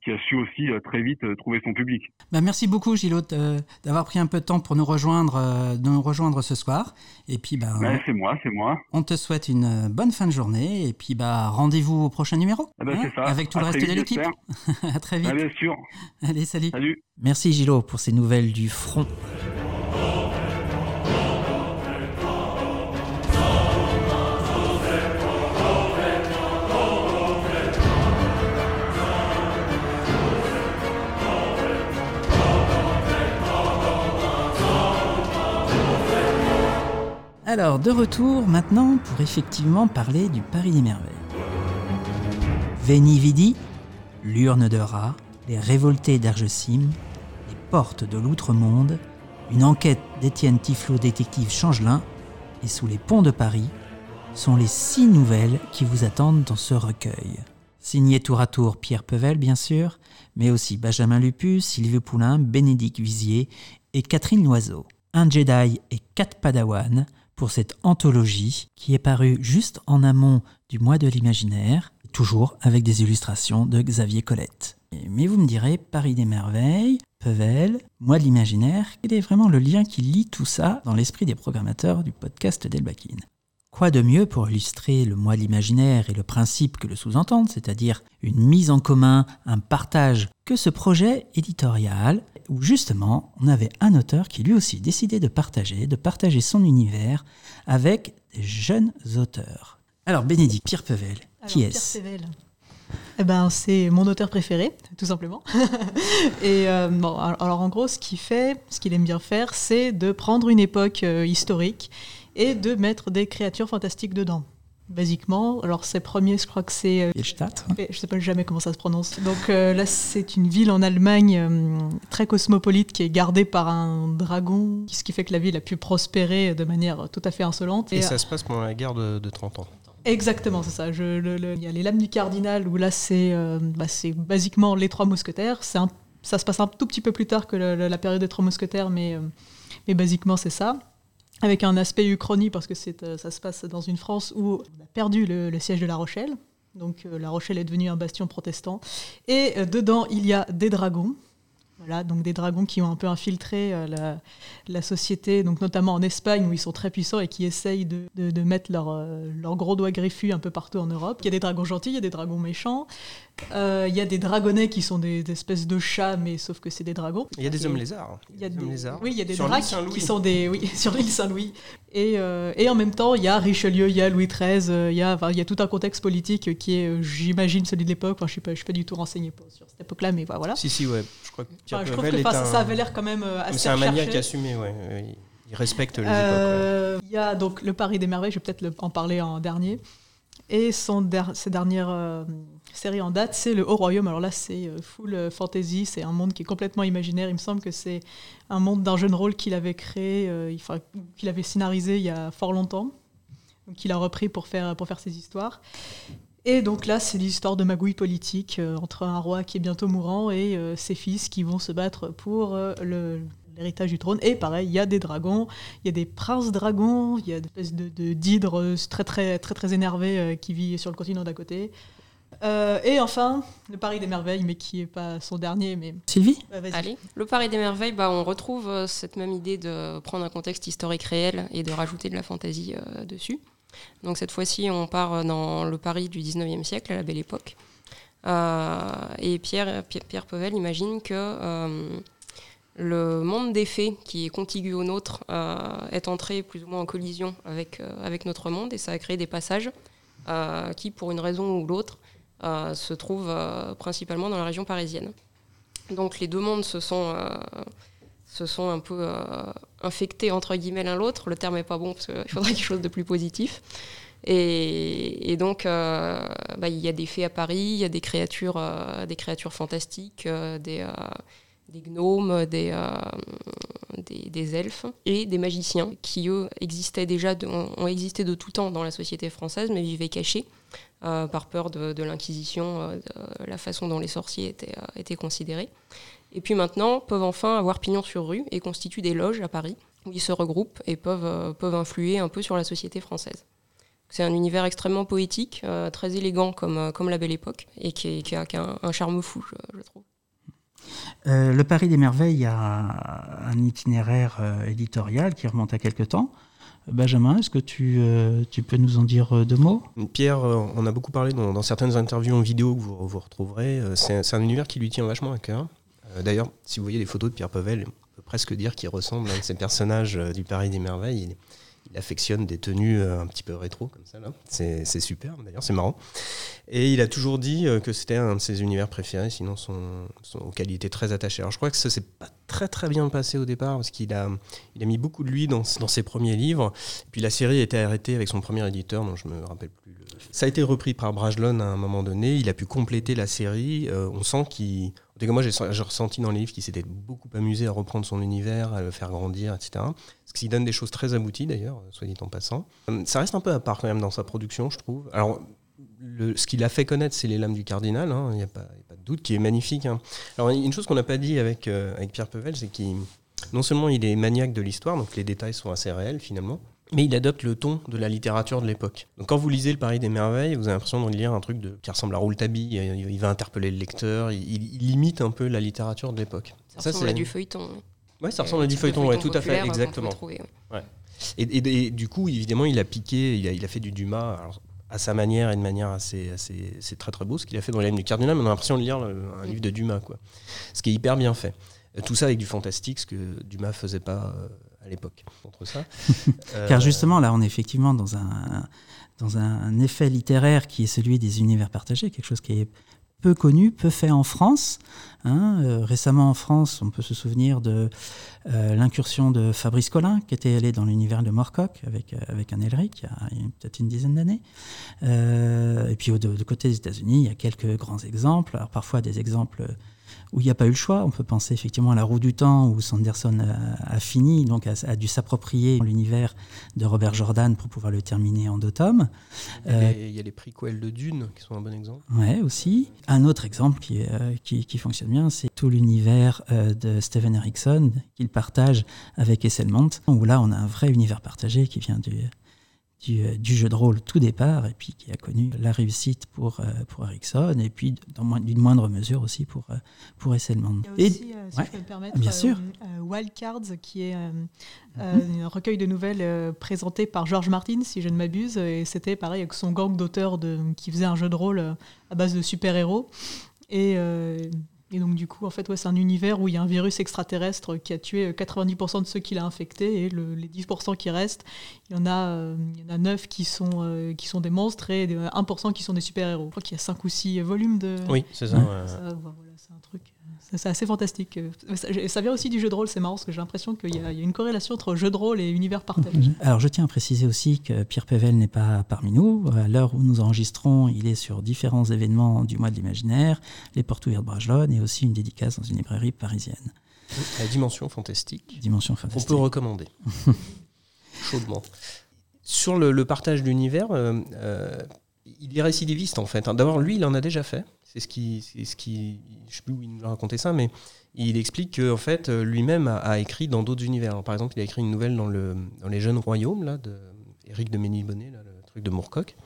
qui a su aussi euh, très vite euh, trouver son public. Bah, merci beaucoup Gilot euh, d'avoir pris un peu de temps pour nous rejoindre, euh, de nous rejoindre ce soir. Et puis bah, Ben, c'est moi, c'est moi. on te souhaite une euh, bonne fin de journée et puis bah rendez-vous au prochain numéro. Ah ben, hein, c'est ça. avec tout À le très reste de vite, l'équipe. j'espère. À très vite. Ah, bien sûr. Allez, salut. Salut. Merci Gilot pour ces nouvelles du front. Alors, de retour maintenant pour effectivement parler du Paris des Merveilles. Veni Vidi, l'urne de rats, les révoltés d'Ergesim, les portes de l'outre-monde, une enquête d'Étienne Tiflot, détective Changelin, et sous les ponts de Paris, sont les six nouvelles qui vous attendent dans ce recueil. Signé tour à tour Pierre Pevel, bien sûr, mais aussi Benjamin Lupus, Sylvie Poulain, Bénédicte Vizier et Catherine Loiseau. Un Jedi et quatre Padawan pour cette anthologie qui est parue juste en amont du mois de l'imaginaire, toujours avec des illustrations de Xavier Colette. Mais vous me direz, Paris des Merveilles, Pevel, mois de l'imaginaire, quel est vraiment le lien qui lie tout ça dans l'esprit des programmateurs du podcast d'Elbakin ? Quoi de mieux pour illustrer le mois de l'imaginaire et le principe que le sous-entendent, c'est-à-dire une mise en commun, un partage, que ce projet éditorial où justement on avait un auteur qui lui aussi décidait de partager, de partager son univers avec des jeunes auteurs. Alors Bénédicte, Pierre Pevel, Alors, qui est-ce ? Pierre Pevel. Eh ben, c'est mon auteur préféré, tout simplement. Et euh, bon, alors en gros, ce qu'il fait, ce qu'il aime bien faire, c'est de prendre une époque euh, historique et de mettre des créatures fantastiques dedans. Basiquement, alors ses premiers, je crois que c'est... Euh, Felstadt. je sais pas jamais comment ça se prononce. Donc euh, là, c'est une ville en Allemagne euh, très cosmopolite qui est gardée par un dragon, ce qui fait que la ville a pu prospérer de manière tout à fait insolente. Et, Et ça euh, se passe pendant la guerre de, de trente ans. Exactement, c'est ça. Je, le, le, il y a les Lames du Cardinal, où là, c'est, euh, bah, c'est basiquement les Trois Mousquetaires. C'est un, ça se passe un tout petit peu plus tard que le, le, la période des Trois Mousquetaires, mais, euh, mais basiquement, c'est ça. Avec un aspect uchronie, parce que c'est, euh, ça se passe dans une France où on a perdu le, le siège de La Rochelle. Donc euh, La Rochelle est devenue un bastion protestant. Et euh, dedans, il y a des dragons. Voilà, donc des dragons qui ont un peu infiltré euh, la, la société, donc notamment en Espagne où ils sont très puissants et qui essayent de, de, de mettre leur, euh, leur gros doigt griffu un peu partout en Europe. Il y a des dragons gentils, il y a des dragons méchants, euh, il y a des dragonnets qui sont des, des espèces de chats, mais sauf que c'est des dragons. Il y a des et, hommes lézards. Il y a des, hommes lézards. Oui, il y a des sur dracs qui sont des... Oui, sur l'île Saint-Louis. Et, euh, et en même temps, il y a Richelieu, il y a Louis treize, euh, il, y a, enfin, il y a tout un contexte politique qui est, euh, j'imagine, celui de l'époque. Enfin, je ne suis, pas, je suis pas du tout renseigné sur cette époque-là, mais voilà. Si, si, ouais. Je crois que Pierre enfin, je trouve Pevel que est un... ça avait l'air quand même assez C'est un recherché. maniaque assumé, ouais. Il respecte les euh, époques. Ouais. Il y a donc le Paris des Merveilles, je vais peut-être le, en parler en dernier. Et son der- ses dernières euh, séries en date, c'est le Haut Royaume. Alors là, c'est euh, full euh, fantasy, c'est un monde qui est complètement imaginaire. Il me semble que c'est un monde d'un jeu de rôle qu'il avait créé, euh, il, enfin, qu'il avait scénarisé il y a fort longtemps, donc qu'il a repris pour faire, pour faire ses histoires. Et donc là, c'est l'histoire de magouille politique euh, entre un roi qui est bientôt mourant et euh, ses fils qui vont se battre pour euh, le, l'héritage du trône. Et pareil, il y a des dragons, il y a des princes dragons, il y a des espèces de, de d'hydres très très très très énervés euh, qui vivent sur le continent d'à côté. Euh, et enfin, le Paris des Merveilles, mais qui n'est pas son dernier. Mais... Sylvie ? bah, vas-y. Allez, le Paris des Merveilles, bah, on retrouve euh, cette même idée de prendre un contexte historique réel et de rajouter de la fantaisie euh, dessus. Donc cette fois-ci, on part dans le Paris du dix-neuvième siècle, à la Belle Époque. Euh, et Pierre, Pierre Pevel imagine que euh, le monde des fées, qui est contigu au nôtre, euh, est entré plus ou moins en collision avec, euh, avec notre monde, et ça a créé des passages euh, qui, pour une raison ou l'autre, euh, se trouvent euh, principalement dans la région parisienne. Donc les deux mondes se sont... Euh, se sont un peu euh, infectés entre guillemets l'un l'autre. Le terme n'est pas bon parce qu'il faudrait quelque chose de plus positif. Et, et donc, euh, bah, y a des fées à Paris, il y a des créatures, euh, des créatures fantastiques, euh, des, euh, des gnomes, des, euh, des, des elfes et des magiciens qui, eux, existaient déjà de, ont existé de tout temps dans la société française, mais vivaient cachés euh, par peur de, de l'Inquisition, euh, de la façon dont les sorciers étaient, euh, étaient considérés. Et puis maintenant, peuvent enfin avoir pignon sur rue et constituent des loges à Paris, où ils se regroupent et peuvent, euh, peuvent influer un peu sur la société française. C'est un univers extrêmement poétique, euh, très élégant comme, euh, comme La Belle Époque, et qui, est, qui a, qui a un, un charme fou, je, je trouve. Euh, le Paris des Merveilles a un itinéraire euh, éditorial qui remonte à quelque temps. Benjamin, est-ce que tu, euh, tu peux nous en dire deux mots ? Pierre, euh, on a beaucoup parlé dans, dans certaines interviews en vidéo que vous, vous retrouverez. Euh, c'est, c'est un univers qui lui tient vachement à cœur. Euh, d'ailleurs, si vous voyez les photos de Pierre Pevel, on peut presque dire qu'il ressemble à un de ces personnages euh, du Paris des Merveilles. Il, il affectionne des tenues euh, un petit peu rétro, comme ça. Là. C'est, c'est super, d'ailleurs, c'est marrant. Et il a toujours dit euh, que c'était un de ses univers préférés, sinon son, son, auquel il était très attaché. Alors je crois que ça s'est pas très très bien passé au départ, parce qu'il a, il a mis beaucoup de lui dans, dans ses premiers livres. Et puis la série a été arrêtée avec son premier éditeur, dont je me rappelle plus. Le... Ça a été repris par Brajlon à un moment donné. Il a pu compléter la série. Euh, on sent qu'il... En tout cas, moi, j'ai, j'ai ressenti dans les livres qu'il s'était beaucoup amusé à reprendre son univers, à le faire grandir, et cetera. Ce qui donne des choses très abouties, d'ailleurs, soit dit en passant. Ça reste un peu à part, quand même, dans sa production, je trouve. Alors, le, ce qu'il a fait connaître, c'est Les Lames du Cardinal, il hein, n'y a, a pas de doute, qui est magnifique. Hein. Alors, une chose qu'on n'a pas dit avec, euh, avec Pierre Pevel, c'est qu'il, non seulement il est maniaque de l'histoire, donc les détails sont assez réels, finalement, mais il adopte le ton de la littérature de l'époque. Donc quand vous lisez Le Paris des Merveilles, vous avez l'impression de lire un truc de, qui ressemble à Rouletabille, il, il va interpeller le lecteur, il, il, il imite un peu la littérature de l'époque. Ça ressemble à du feuilleton. Oui, ça ressemble à du feuilleton, ouais, tout à fait, exactement. Trouver, ouais. Ouais. Et, et, et du coup, évidemment, il a piqué, il a, il a fait du Dumas, alors, à sa manière et de manière assez, assez c'est très très beau ce qu'il a fait dans Les Lames du Cardinal, mais on a l'impression de lire le, un livre de Dumas, quoi. Ce qui est hyper bien fait. Tout ça avec du fantastique, ce que Dumas faisait pas euh, à l'époque. Contre ça. euh... Car justement, là, on est effectivement dans un, dans un effet littéraire qui est celui des univers partagés, quelque chose qui est peu connu, peu fait en France. Hein. Euh, récemment en France, on peut se souvenir de euh, l'incursion de Fabrice Collin, qui était allé dans l'univers de Moorcock avec, euh, avec un Elric, il y a, il y a peut-être une dizaine d'années. Euh, et puis de, de côté des États-Unis, il y a quelques grands exemples, alors parfois des exemples où il n'y a pas eu le choix. On peut penser effectivement à La Roue du Temps, où Sanderson a, a fini, donc a, a dû s'approprier l'univers de Robert Jordan pour pouvoir le terminer en deux tomes. Il y a, euh, les, il y a les prequels de Dune, qui sont un bon exemple. Oui, aussi. Un autre exemple qui, euh, qui, qui fonctionne bien, c'est tout l'univers euh, de Steven Erikson, qu'il partage avec Esselmont, où là, on a un vrai univers partagé qui vient du... Du, du jeu de rôle tout départ, et puis qui a connu la réussite pour, euh, pour Erikson, et puis dans, d'une moindre mesure aussi pour, euh, pour Esselmont. Il y a aussi, et, euh, si ouais, je peux me permettre, bien sûr. Euh, euh, Wild Cards, qui est euh, mm-hmm. un recueil de nouvelles euh, présenté par George Martin, si je ne m'abuse, et c'était pareil avec son gang d'auteurs de, qui faisait un jeu de rôle euh, à base de super-héros. Et... Euh, Et donc du coup, en fait, ouais, c'est un univers où il y a un virus extraterrestre qui a tué quatre-vingt-dix pour cent de ceux qui l'a infecté, et le, les dix pour cent qui restent, il y en a, euh, il y en a neuf qui sont, euh, qui sont des monstres et un pour cent qui sont des super-héros. Je crois qu'il y a cinq ou six volumes de... Oui, c'est ça. Ouais. Ouais. ça voilà, c'est un truc... C'est, c'est assez fantastique. Ça, ça vient aussi du jeu de rôle, c'est marrant, parce que j'ai l'impression qu'il y a, il y a une corrélation entre jeu de rôle et univers partagé. Alors je tiens à préciser aussi que Pierre Pevel n'est pas parmi nous. À l'heure où nous enregistrons, il est sur différents événements du mois de l'imaginaire, les portes ouvertes Brajlon, et aussi une dédicace dans une librairie parisienne. La dimension fantastique. Dimension fantastique. On peut recommander. Chaudement. Sur le, le partage d'univers, euh, euh, il est récidiviste en fait. D'abord, lui, il en a déjà fait. C'est ce qui, c'est ce qui, je ne sais plus où il nous a raconté ça, mais il explique qu'en fait, lui-même a, a écrit dans d'autres univers. Alors, par exemple, il a écrit une nouvelle dans, le, dans Les Jeunes Royaumes, là, de Éric de Ménilbonnet, là, le truc de Moorcock.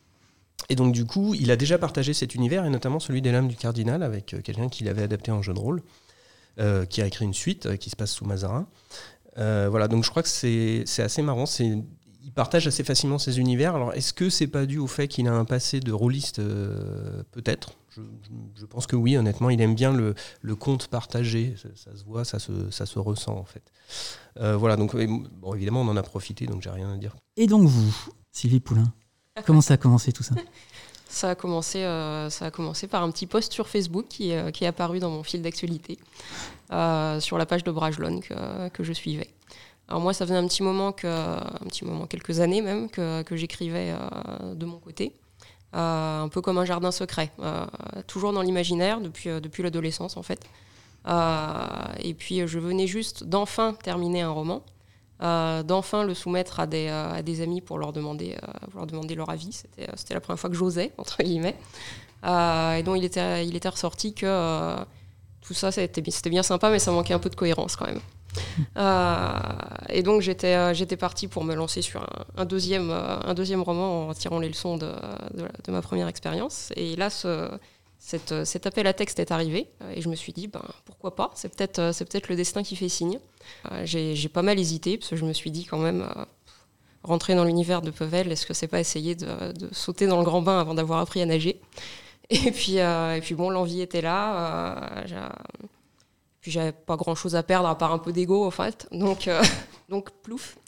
Et donc, du coup, il a déjà partagé cet univers, et notamment celui des Lames du Cardinal, avec quelqu'un qui l'avait adapté en jeu de rôle, euh, qui a écrit une suite euh, qui se passe sous Mazarin. Euh, voilà, donc je crois que c'est, c'est assez marrant. C'est... Il partage assez facilement ses univers. Alors, est-ce que c'est pas dû au fait qu'il a un passé de rôliste euh, peut-être je, je, je pense que oui, honnêtement. Il aime bien le, le conte partagé. Ça, ça se voit, ça se, ça se ressent, en fait. Euh, voilà, donc bon, évidemment, on en a profité, donc j'ai rien à dire. Et donc vous, Sylvie Poulain, comment ça a commencé tout ça ? Ça a commencé, euh, ça a commencé par un petit post sur Facebook qui, euh, qui est apparu dans mon fil d'actualité, euh, sur la page de Brajlon que, que je suivais. Alors moi, ça faisait un petit moment, que, un petit moment quelques années même, que, que j'écrivais euh, de mon côté, euh, un peu comme un jardin secret, euh, toujours dans l'imaginaire depuis, euh, depuis l'adolescence en fait. Euh, et puis je venais juste d'enfin terminer un roman, euh, d'enfin le soumettre à des, euh, à des amis pour leur demander, euh, pour leur demander leur avis. C'était, c'était la première fois que j'osais, entre guillemets. Euh, et donc il était, il était ressorti que euh, tout ça, c'était, c'était bien sympa, mais ça manquait un peu de cohérence quand même. Euh, et donc j'étais, euh, j'étais partie pour me lancer sur un, un, deuxième, euh, un deuxième roman en tirant les leçons de, de, de ma première expérience. Et là, ce, cette, cet appel à texte est arrivé et je me suis dit, ben, pourquoi pas, c'est peut-être, c'est peut-être le destin qui fait signe. Euh, j'ai, j'ai pas mal hésité parce que je me suis dit quand même, euh, rentrer dans l'univers de Pevel, est-ce que c'est pas essayer de, de sauter dans le grand bain avant d'avoir appris à nager ? Et puis, euh, et puis bon, l'envie était là. Euh, j'ai... Puis j'avais pas grand-chose à perdre à part un peu d'ego en fait. Donc, euh, donc plouf.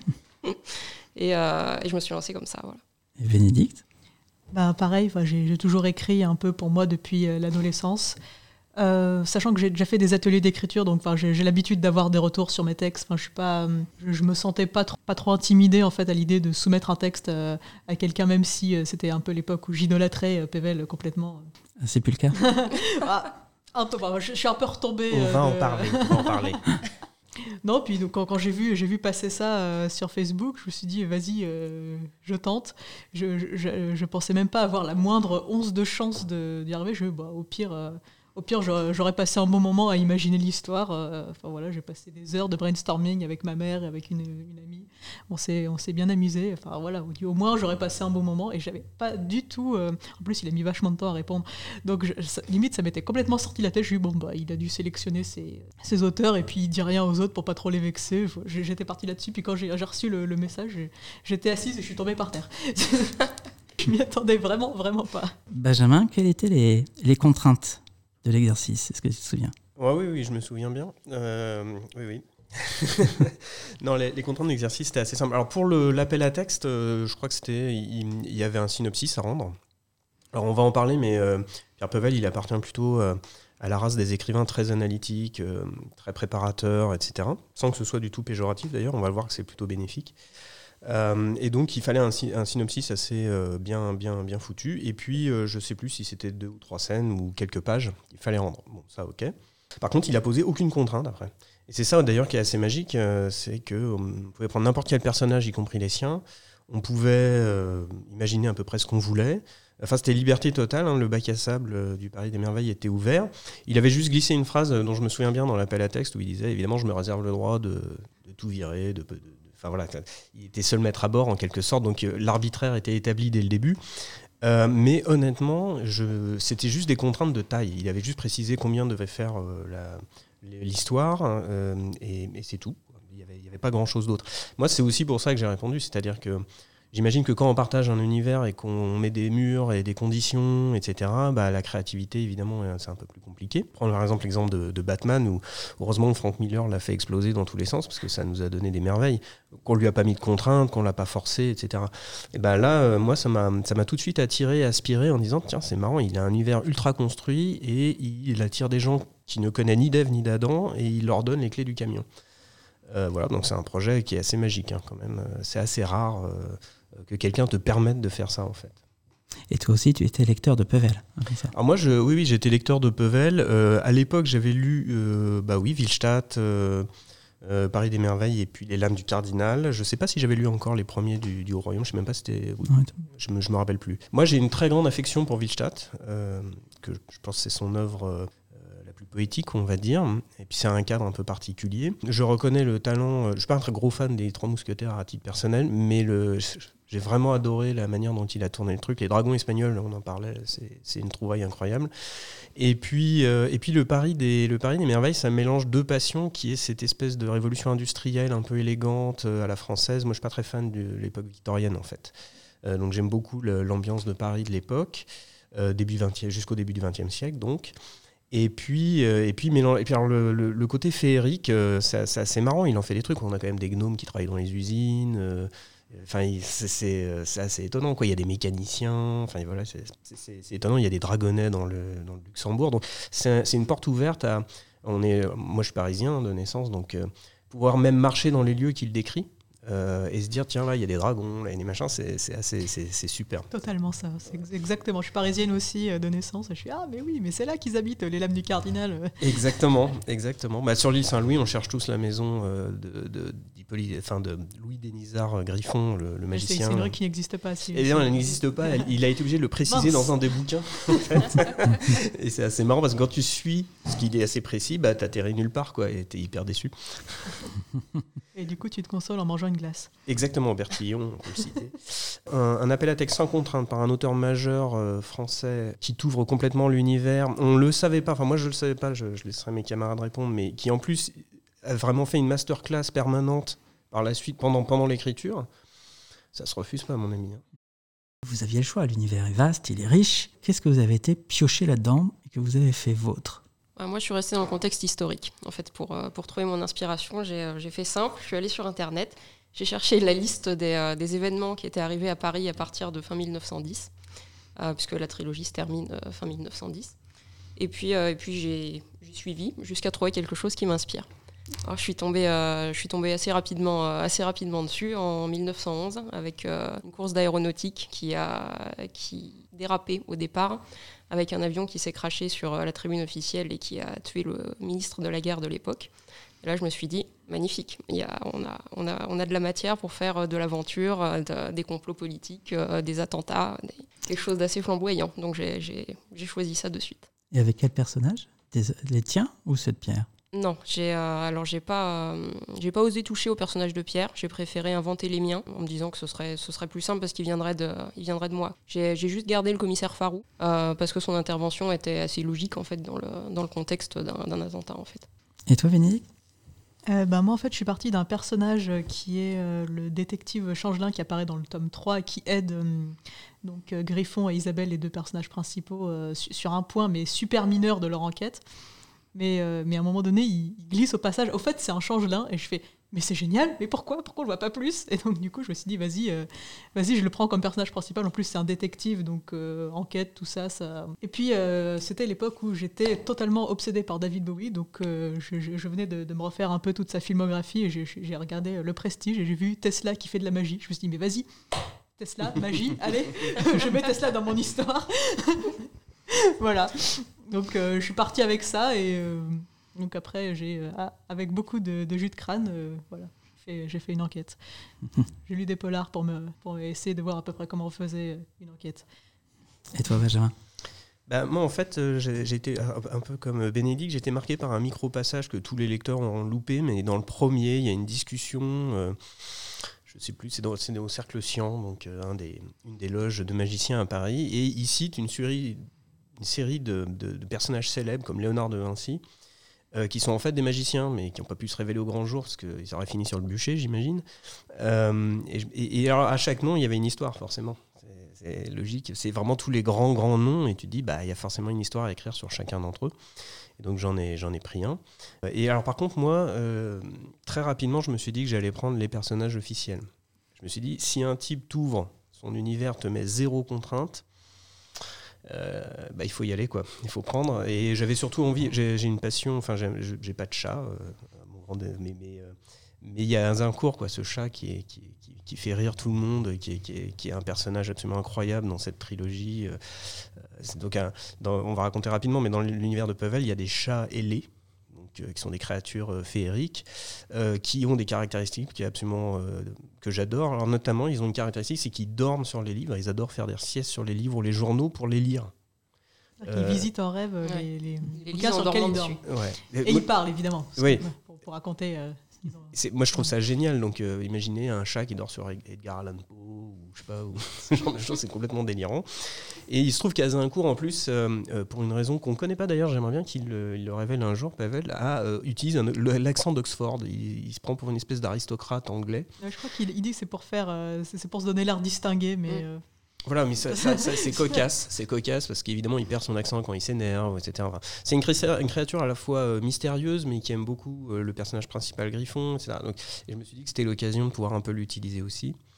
et, euh, et je me suis lancée comme ça. Voilà. Et Bénédicte ? Bah, pareil, j'ai, j'ai toujours écrit un peu pour moi depuis euh, l'adolescence. Euh, sachant que j'ai déjà fait des ateliers d'écriture, donc j'ai, j'ai l'habitude d'avoir des retours sur mes textes. Je suis pas, je, je me sentais pas trop, pas trop intimidée en fait à l'idée de soumettre un texte euh, à quelqu'un, même si euh, c'était un peu l'époque où j'idolâtrais euh, Pével complètement. Ah, c'est plus le cas. ah, un peu, bah, je, je suis un peu retombée. On euh, va de... en parler. On va en parler. Non, puis donc, quand, quand j'ai vu, j'ai vu passer ça euh, sur Facebook, je me suis dit, vas-y, euh, je tente. Je, je, je, je pensais même pas avoir la moindre once de chance de, d'y arriver. Je, bah, au pire, euh, au pire j'aurais, j'aurais passé un bon moment à imaginer l'histoire. Euh, enfin voilà, j'ai passé des heures de brainstorming avec ma mère et avec une, une amie. On s'est, on s'est bien amusé. Enfin voilà, au moins j'aurais passé un bon moment et j'avais pas du tout. Euh, en plus, il a mis vachement de temps à répondre. Donc je, ça, limite, ça m'était complètement sorti la tête. J'ai eu bon bah, il a dû sélectionner ses, ses auteurs et puis il dit rien aux autres pour pas trop les vexer. J'étais partie là-dessus. Puis quand j'ai, j'ai reçu le, le message, j'étais assise et je suis tombée par terre. Je m'y attendais vraiment, vraiment pas. Benjamin, quelles étaient les, les contraintes de l'exercice ? Est-ce que tu te souviens ? Ouais, oui, oui, je me souviens bien. Euh, oui, oui. non, les, les contraintes d'exercice, c'était assez simple. Alors pour le, l'appel à texte, euh, je crois que c'était, il, il y avait un synopsis à rendre. Alors on va en parler, mais euh, Pierre Pevel, il appartient plutôt euh, à la race des écrivains très analytiques, euh, très préparateurs, et cetera. Sans que ce soit du tout péjoratif d'ailleurs, on va le voir que c'est plutôt bénéfique. Euh, et donc il fallait un, un synopsis assez euh, bien, bien, bien foutu. Et puis euh, je sais plus si c'était deux ou trois scènes ou quelques pages qu'il fallait rendre. Bon, ça ok. Par contre, il a posé aucune contrainte après. Et c'est ça d'ailleurs qui est assez magique, euh, c'est qu'on pouvait prendre n'importe quel personnage, y compris les siens. On pouvait euh, imaginer à peu près ce qu'on voulait. Enfin, c'était liberté totale, hein, le bac à sable euh, du Paris des Merveilles était ouvert. Il avait juste glissé une phrase dont je me souviens bien dans l'appel à texte où il disait « Évidemment, je me réserve le droit de, de tout virer, de, de, de Enfin, voilà, il était seul maître à bord en quelque sorte, donc euh, l'arbitraire était établi dès le début. Euh, mais honnêtement, je, c'était juste des contraintes de taille. Il avait juste précisé combien devait faire euh, la, l'histoire euh, et, et c'est tout. Il n'y avait, il y avait pas grand-chose d'autre. Moi, c'est aussi pour ça que j'ai répondu, c'est-à-dire que j'imagine que quand on partage un univers et qu'on met des murs et des conditions, et cetera, bah, la créativité, évidemment, c'est un peu plus compliqué. Prendre par exemple l'exemple de, de Batman, où heureusement Frank Miller l'a fait exploser dans tous les sens, parce que ça nous a donné des merveilles, qu'on lui a pas mis de contraintes, qu'on l'a pas forcé, et cetera. Et bah là, euh, moi, ça m'a, ça m'a tout de suite attiré, aspiré, en disant, tiens, c'est marrant, il a un univers ultra construit, et il attire des gens qui ne connaissent ni d'Ève ni d'Adam, et il leur donne les clés du camion. Euh, voilà, donc c'est un projet qui est assez magique, hein, quand même. C'est assez rare euh, que quelqu'un te permette de faire ça, en fait. Et toi aussi, tu étais lecteur de Pevel, hein, ça. Alors moi, je, oui, oui, j'étais lecteur de Pevel. Euh, à l'époque, j'avais lu, euh, bah oui, Willstadt, euh, euh, Paris des Merveilles et puis Les Lames du Cardinal. Je ne sais pas si j'avais lu encore les premiers du, du Haut Royaume. Je ne sais même pas si c'était... Oui, ouais, je ne me, me rappelle plus. Moi, j'ai une très grande affection pour Willstadt, euh, que je pense que c'est son œuvre... Euh, plus poétique, on va dire, et puis c'est un cadre un peu particulier. Je reconnais le talent, je ne suis pas un très gros fan des Trois Mousquetaires à titre personnel, mais le, j'ai vraiment adoré la manière dont il a tourné le truc. Les Dragons espagnols, on en parlait, c'est, c'est une trouvaille incroyable. Et puis, euh, et puis le, Paris des, le Paris des Merveilles, ça mélange deux passions, qui est cette espèce de révolution industrielle un peu élégante à la française. Moi, je ne suis pas très fan de l'époque victorienne, en fait. Euh, donc j'aime beaucoup le, l'ambiance de Paris de l'époque, euh, début vingtième, jusqu'au début du vingtième siècle, donc. Et puis, euh, et puis, mélange, et puis alors le, le, le côté féerique, euh, c'est, c'est assez marrant, il en fait des trucs. On a quand même des gnomes qui travaillent dans les usines. Euh, enfin, c'est, c'est, c'est assez étonnant, quoi. Il y a des mécaniciens. Enfin, voilà, c'est, c'est, c'est étonnant. Il y a des dragonnets dans le, dans le Luxembourg. Donc, c'est, c'est une porte ouverte à. On est, moi, je suis parisien de naissance, donc euh, pouvoir même marcher dans les lieux qu'il décrit. euh, et se dire tiens là il y a des dragons, là il y a des machins, c'est, c'est, assez, c'est, c'est super. Totalement ça, c'est ex- exactement. Je suis parisienne aussi euh, de naissance, et je suis ah mais oui, mais c'est là qu'ils habitent, les lames du cardinal. Exactement, exactement. Bah, sur l'île Saint-Louis, on cherche tous la maison euh, de, de, d'Hippolyte, enfin, de Louis Denisard Griffon, le, le magicien. C'est, c'est une rue qui n'existe pas. Si, Eh bien, elle n'existe pas, elle, il a été obligé de le préciser Mince. dans un des bouquins. En fait. Et c'est assez marrant parce que quand tu suis ce qu'il est assez précis, bah, t'atterris nulle part quoi, et t'es hyper déçu. Et du coup, tu te consoles en mangeant une glace. Exactement, Bertillon, on peut le citer. Un, un appel à texte sans contrainte par un auteur majeur euh, français qui t'ouvre complètement l'univers. On le savait pas, enfin moi je le savais pas, je, je laisserai mes camarades répondre, mais qui en plus a vraiment fait une masterclass permanente par la suite, pendant, pendant l'écriture. Ça se refuse pas, à mon ami. Vous aviez le choix, l'univers est vaste, il est riche. Qu'est-ce que vous avez été pioché là-dedans et que vous avez fait vôtre ? Moi, je suis restée dans le contexte historique. En fait, pour, euh, pour trouver mon inspiration, j'ai, euh, j'ai fait simple. Je suis allée sur Internet. J'ai cherché la liste des, euh, des événements qui étaient arrivés à Paris à partir de fin dix-neuf cent dix, euh, puisque la trilogie se termine euh, fin dix-neuf cent dix. Et puis, euh, et puis j'ai, j'ai suivi jusqu'à trouver quelque chose qui m'inspire. Alors, je suis tombée, euh, je suis tombée assez rapidement, euh, assez rapidement dessus en dix-neuf cent onze avec euh, une course d'aéronautique qui a qui dérapé au départ, avec un avion qui s'est crashé sur euh, la tribune officielle et qui a tué le ministre de la guerre de l'époque. Et là, je me suis dit, magnifique, il y a, on, a, on, a, on a de la matière pour faire de l'aventure, de, des complots politiques, euh, des attentats, des, quelque chose d'assez flamboyant. Donc j'ai, j'ai, j'ai choisi ça de suite. Et avec quel personnage ? Des, Les tiens ou ceux de Pierre ? Non, j'ai, euh, alors j'ai pas, euh, j'ai pas osé toucher au personnage de Pierre. J'ai préféré inventer les miens en me disant que ce serait, ce serait plus simple parce qu'il viendrait de, il viendrait de moi. J'ai, j'ai juste gardé le commissaire Farou euh, parce que son intervention était assez logique en fait dans le, dans le contexte d'un, d'un attentat en fait. Et toi, Bénédicte ? Euh, bah, moi, en fait, je suis partie d'un personnage qui est euh, le détective Changelin qui apparaît dans le tome trois et qui aide euh, donc, euh, Griffon et Isabelle, les deux personnages principaux, euh, su- sur un point, mais super mineur de leur enquête. Mais, euh, mais à un moment donné, il, il glisse au passage. Au fait, c'est un Changelin. Et je fais, mais c'est génial, mais pourquoi Pourquoi on le voit pas plus ? Et donc, du coup, je me suis dit, vas-y, euh, vas-y, je le prends comme personnage principal. En plus, c'est un détective, donc euh, enquête, tout ça, ça. Et puis, euh, c'était l'époque où j'étais totalement obsédée par David Bowie. Donc, euh, je, je, je venais de, de me refaire un peu toute sa filmographie. Et j'ai, j'ai regardé Le Prestige et j'ai vu Tesla qui fait de la magie. Je me suis dit, mais vas-y, Tesla, magie, allez, je mets Tesla dans mon histoire. Voilà. Donc, euh, je suis partie avec ça et euh, donc après, j'ai, euh, avec beaucoup de, de jus de crâne, euh, voilà, j'ai fait, j'ai fait une enquête. J'ai lu des polars pour, me, pour essayer de voir à peu près comment on faisait une enquête. Et toi, Benjamin ? Bah, moi, en fait, euh, j'ai, j'ai été un, un peu comme Bénédicte, j'ai été marqué par un micro-passage que tous les lecteurs ont loupé, mais dans le premier, il y a une discussion, euh, je ne sais plus, c'est, dans, c'est au Cercle Science, donc euh, un des, une des loges de magiciens à Paris, et il cite une série, une série de, de, de personnages célèbres, comme Léonard de Vinci, euh, qui sont en fait des magiciens, mais qui n'ont pas pu se révéler au grand jour, parce qu'ils auraient fini sur le bûcher, j'imagine. Euh, et, et, et alors, à chaque nom, il y avait une histoire, forcément. C'est logique, c'est vraiment tous les grands grands noms et tu te dis bah il y a forcément une histoire à écrire sur chacun d'entre eux. Et donc j'en ai j'en ai pris un. Et alors par contre moi euh, très rapidement je me suis dit que j'allais prendre les personnages officiels. Je me suis dit si un type t'ouvre son univers, te met zéro contrainte, euh, bah il faut y aller quoi. Il faut prendre. Et j'avais surtout envie, j'ai, j'ai une passion, enfin j'ai, j'ai pas de chat, euh, mon grand, mais mais euh, mais il y a Azincourt, quoi, ce chat qui, est, qui, qui, qui fait rire tout le monde, qui est, qui, est, qui est un personnage absolument incroyable dans cette trilogie. C'est donc un, dans, on va raconter rapidement, mais dans l'univers de Peuvel, il y a des chats ailés, donc, euh, qui sont des créatures euh, féeriques, euh, qui ont des caractéristiques qui est absolument, euh, que j'adore. Alors notamment, ils ont une caractéristique, c'est qu'ils dorment sur les livres. Ils adorent faire des siestes sur les livres ou les journaux pour les lire. Ils euh, visitent en rêve ouais. les, les, les bouquins sur lesquels ils dorment. Ouais. Et moi, ils parlent, évidemment. Oui. Pour, pour raconter... Euh, C'est, moi je trouve ça génial, donc euh, imaginez un chat qui dort sur Edgar Allan Poe ou je sais pas, ou ce genre de choses, c'est complètement délirant. Et il se trouve qu'Azincourt en plus, euh, euh, pour une raison qu'on ne connaît pas d'ailleurs, j'aimerais bien qu'il euh, il le révèle un jour, Pavel, a, euh, utilise un, le, l'accent d'Oxford, il, il se prend pour une espèce d'aristocrate anglais. Euh, je crois qu'il il dit que c'est pour, faire, euh, c'est, c'est pour se donner l'air distingué, mais... Euh... Voilà, mais ça, ça, ça, c'est cocasse, c'est cocasse parce qu'évidemment il perd son accent quand il s'énerve, et cetera. Enfin, c'est une, cré- une créature à la fois euh, mystérieuse, mais qui aime beaucoup euh, le personnage principal Griffon, et cetera. Donc, et je me suis dit que c'était l'occasion de pouvoir un peu l'utiliser aussi.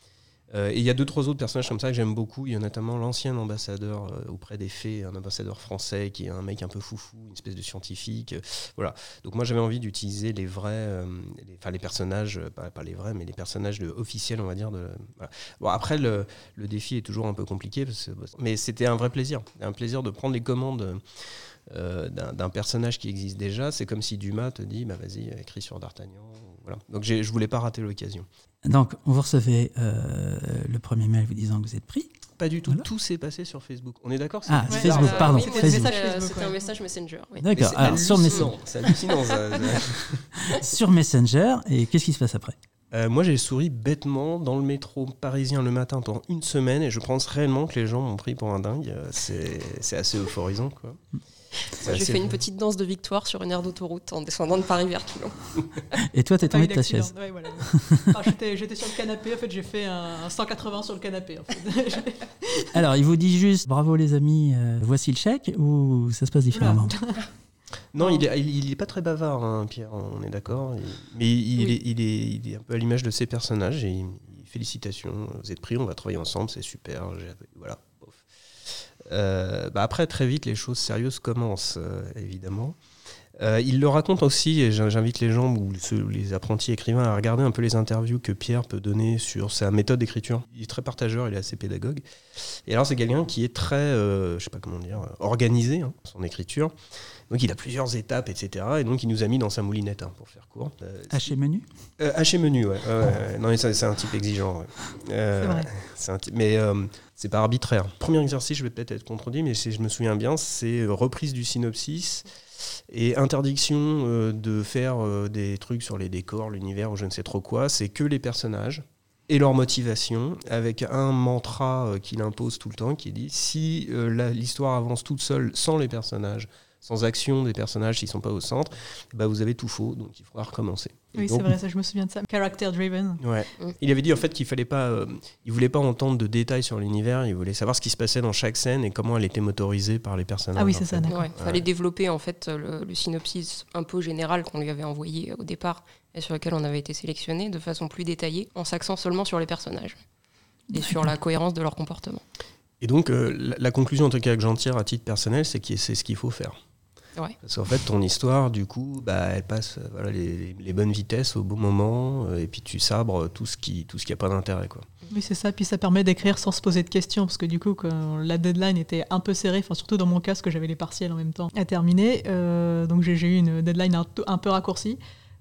Euh, et il y a deux, trois autres personnages comme ça que j'aime beaucoup. Il y a notamment l'ancien ambassadeur euh, auprès des fées, un ambassadeur français qui est un mec un peu foufou, une espèce de scientifique. Euh, voilà. Donc moi j'avais envie d'utiliser les vrais, euh, les, enfin les personnages, pas, pas les vrais, mais les personnages de, officiels, on va dire. De, voilà. Bon, après le, le défi est toujours un peu compliqué, parce que, mais c'était un vrai plaisir. Un plaisir de prendre les commandes euh, d'un, d'un personnage qui existe déjà. C'est comme si Dumas te dit, bah vas-y, écris sur D'Artagnan. Voilà. Donc j'ai, je voulais pas rater l'occasion. Donc, vous recevez euh, le premier mail vous disant que vous êtes pris. Pas du tout. Voilà. Tout s'est passé sur Facebook. On est d'accord? C'est Ah, bizarre, Facebook, ça. pardon. Oui, Facebook. c'était, Facebook, c'était ouais. un message Messenger. Oui. D'accord. Alors, sur Messenger. C'est hallucinant. ça, ça. sur Messenger, et qu'est-ce qui se passe après? Euh, moi, j'ai souri bêtement dans le métro parisien le matin pendant une semaine, et je pense réellement que les gens m'ont pris pour un dingue. C'est, c'est assez euphorisant, quoi. J'ai assez fait une fun. petite danse de victoire sur une aire d'autoroute en descendant de Paris vers Toulon. Et toi, t'es Pas tombé eu de ta d'accident. chaise. Ouais, voilà. Enfin, j'étais, j'étais sur le canapé, en fait, j'ai fait un, un cent quatre-vingts sur le canapé. En fait. Alors, il vous dit juste bravo les amis, euh, voici le chèque, ou ça se passe différemment? Non, il est, il, il est pas très bavard, hein, Pierre, on est d'accord. Il- mais il, Oui. est, il, est, il est un peu à l'image de ses personnages. Et il- félicitations, vous êtes pris, on va travailler ensemble, c'est super. J'ai- Voilà. Bof. Euh, bah après, très vite, les choses sérieuses commencent, euh, évidemment. Euh, il le raconte aussi, et j'in- j'invite les gens ou ceux- les apprentis écrivains à regarder un peu les interviews que Pierre peut donner sur sa méthode d'écriture. Il est très partageur, il est assez pédagogue. Et alors, c'est quelqu'un qui est très, euh, je sais pas comment dire, organisé, hein, son écriture. Donc, il a plusieurs étapes, et cetera. Et donc, il nous a mis dans sa moulinette, hein, pour faire court. Euh, Haché menu? euh, haché menu, ouais. ouais, ouais. Non, mais ça, c'est un type exigeant. Ouais. Euh, C'est vrai. c'est un type- mais euh, c'est pas arbitraire. Premier exercice, je vais peut-être être contredit, mais si je me souviens bien, c'est euh, reprise du synopsis et interdiction euh, de faire euh, des trucs sur les décors, l'univers ou je ne sais trop quoi. C'est que les personnages et leur motivation, avec un mantra euh, qu'il impose tout le temps, qui dit si euh, la- l'histoire avance toute seule sans les personnages, sans action des personnages qui ne sont pas au centre, bah vous avez tout faux, donc il faudra recommencer. Et Oui, donc, c'est vrai, ça, je me souviens de ça. Character driven. Ouais. Mm. Il avait dit en fait qu'il fallait pas, euh, il voulait pas entendre de détails sur l'univers, il voulait savoir ce qui se passait dans chaque scène et comment elle était motorisée par les personnages. Ah oui, en c'est fait. ça, d'accord. Ouais, fallait développer en fait le, le synopsis un peu général qu'on lui avait envoyé au départ et sur lequel on avait été sélectionné de façon plus détaillée, en s'axant seulement sur les personnages et sur la cohérence de leur comportement. Et donc euh, la, la conclusion en tout cas que j'en tire à titre personnel, c'est que c'est ce qu'il faut faire. Ouais. Parce qu'en fait, ton histoire, du coup, bah, elle passe euh, voilà, les, les bonnes vitesses au bon moment, euh, et puis tu sabres tout ce qui tout ce qui a pas d'intérêt, quoi. Oui, c'est ça. Puis ça permet d'écrire sans se poser de questions, parce que du coup, quand la deadline était un peu serrée, enfin surtout dans mon cas, parce que j'avais les partiels en même temps à terminer, euh, donc j'ai, j'ai eu une deadline un, t- un peu raccourcie.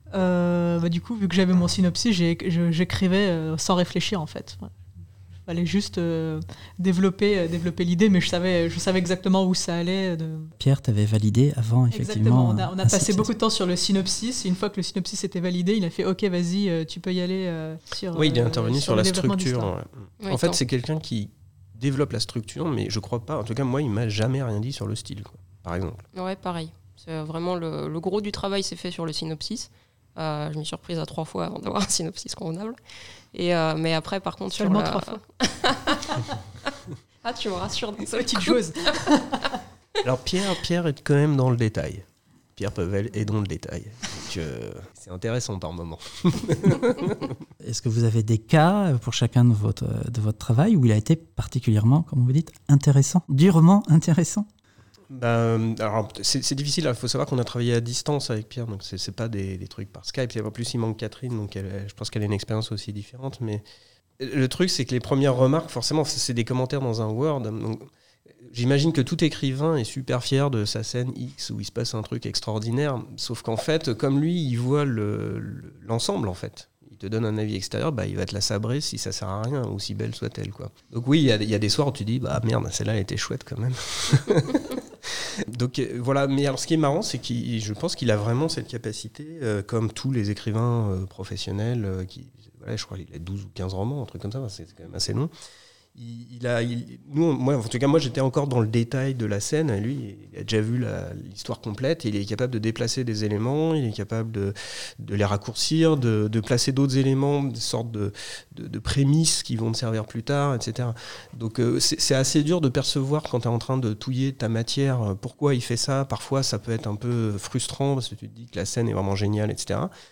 Euh, bah, du coup, vu que j'avais mon synopsis, j'ai, je- j'écrivais euh, sans réfléchir en fait. Ouais. Il fallait juste euh, développer, euh, développer l'idée, mais je savais, je savais exactement où ça allait. De... Pierre, t'avais validé avant, effectivement. Exactement. On a, on a ainsi passé de beaucoup suite. de temps sur le synopsis. Et une fois que le synopsis était validé, il a fait OK, vas-y, euh, tu peux y aller euh, sur. Oui, il est euh, intervenu sur, le la développement structure. d'histoire. Ouais. Oui, en fait, tant. c'est quelqu'un qui développe la structure, mais je crois pas. En tout cas, moi, il m'a jamais rien dit sur le style, quoi, par exemple. Ouais, pareil. C'est vraiment le, le gros du travail s'est fait sur le synopsis. Euh, je m'y suis reprise à trois fois avant d'avoir un synopsis convenable. Et euh, mais après, par contre, Seulement sur la... trois fois. Ah, tu me rassures d'un seul Petite coup. joueuse. Alors Pierre, Pierre est quand même dans le détail. Pierre Pevel est dans le détail. Donc, euh, c'est intéressant par moment. Est-ce que vous avez des cas pour chacun de votre, de votre travail où il a été particulièrement, comme vous dites, intéressant, durement intéressant? Bah, alors, c'est, c'est difficile. Il faut savoir qu'on a travaillé à distance avec Pierre, donc c'est, c'est pas des, des trucs par Skype. Et en plus, il manque Catherine, donc elle, elle- je pense qu'elle a une expérience aussi différente. Mais le truc, c'est que les premières remarques, forcément, c'est, c'est des commentaires dans un Word. Donc, j'imagine que tout écrivain est super fier de sa scène X où il se passe un truc extraordinaire. Sauf qu'en fait, comme lui, il voit le, le- l'ensemble, en fait. Il te donne un avis extérieur, bah, il va te la sabrer si ça sert à rien, aussi belle soit-elle, quoi. Donc oui, il y, a- il y a des soirs où tu dis, bah merde, celle-là, elle était chouette quand même. Donc euh, voilà, mais alors ce qui est marrant, c'est qu'il, je pense qu'il a vraiment cette capacité, euh, comme tous les écrivains euh, professionnels, euh, qui, voilà, je crois qu'il a douze ou quinze romans, un truc comme ça, c'est quand même assez long. Il, il a, il, nous, moi, en tout cas, moi, j'étais encore dans le détail de la scène. Et lui, il a déjà vu la, l'histoire complète. Et il est capable de déplacer des éléments. Il est capable de, de les raccourcir, de, de placer d'autres éléments, des sortes de, de, de prémices qui vont te servir plus tard, et cetera. Donc, euh, c'est, c'est assez dur de percevoir quand tu es en train de touiller ta matière. euh, Pourquoi il fait ça? Parfois, ça peut être un peu frustrant parce que tu te dis que la scène est vraiment géniale, et cetera.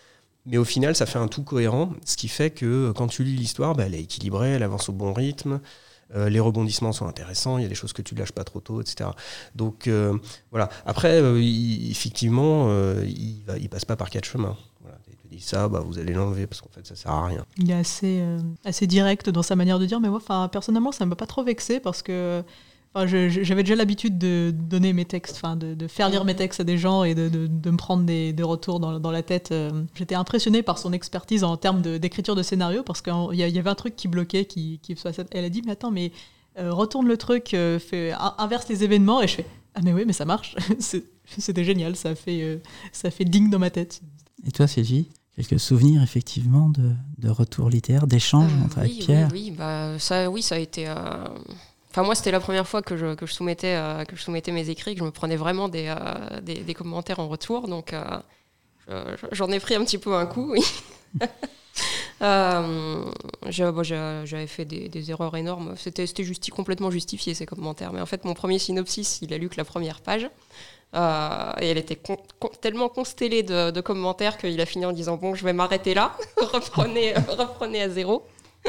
Mais au final, ça fait un tout cohérent, ce qui fait que quand tu lis l'histoire, bah, elle est équilibrée, elle avance au bon rythme, euh, les rebondissements sont intéressants, il y a des choses que tu ne lâches pas trop tôt, et cetera. Donc euh, voilà. Après, euh, il, effectivement, euh, il ne passe pas par quatre chemins. Voilà. Il te dit ça, bah, vous allez l'enlever parce qu'en fait, ça ne sert à rien. Il est assez, euh, assez direct dans sa manière de dire, mais moi, personnellement, ça ne m'a pas trop vexé parce que enfin, je, j'avais déjà l'habitude de donner mes textes, enfin, de, de faire lire mes textes à des gens et de, de, de me prendre des, des retours dans, dans la tête. J'étais impressionnée par son expertise en termes de, d'écriture de scénario parce qu'il y, y avait un truc qui bloquait. Qui, qui, elle a dit, mais attends, mais euh, retourne le truc, euh, fait, inverse les événements. Et je fais, ah mais oui, mais ça marche. C'était génial, ça a fait, euh, ça a fait ding dans ma tête. Et toi, Sylvie, quelques souvenirs effectivement de, de retours littéraires, d'échanges euh, entre oui, avec Pierre? Oui, oui, bah, ça, oui, ça a été... Euh... Enfin, moi, c'était la première fois que je, que je, soumettais, euh, que je soumettais mes écrits, que je me prenais vraiment des, euh, des, des commentaires en retour. Donc, euh, je, j'en ai pris un petit peu un coup, oui. euh, j'ai, bon, j'ai, j'avais fait des, des erreurs énormes. C'était, c'était justi- complètement justifié, ces commentaires. Mais en fait, mon premier synopsis, il a lu que la première page. Euh, et elle était con- con- tellement constellée de, de commentaires qu'il a fini en disant « Bon, je vais m'arrêter là. reprenez, reprenez à zéro. »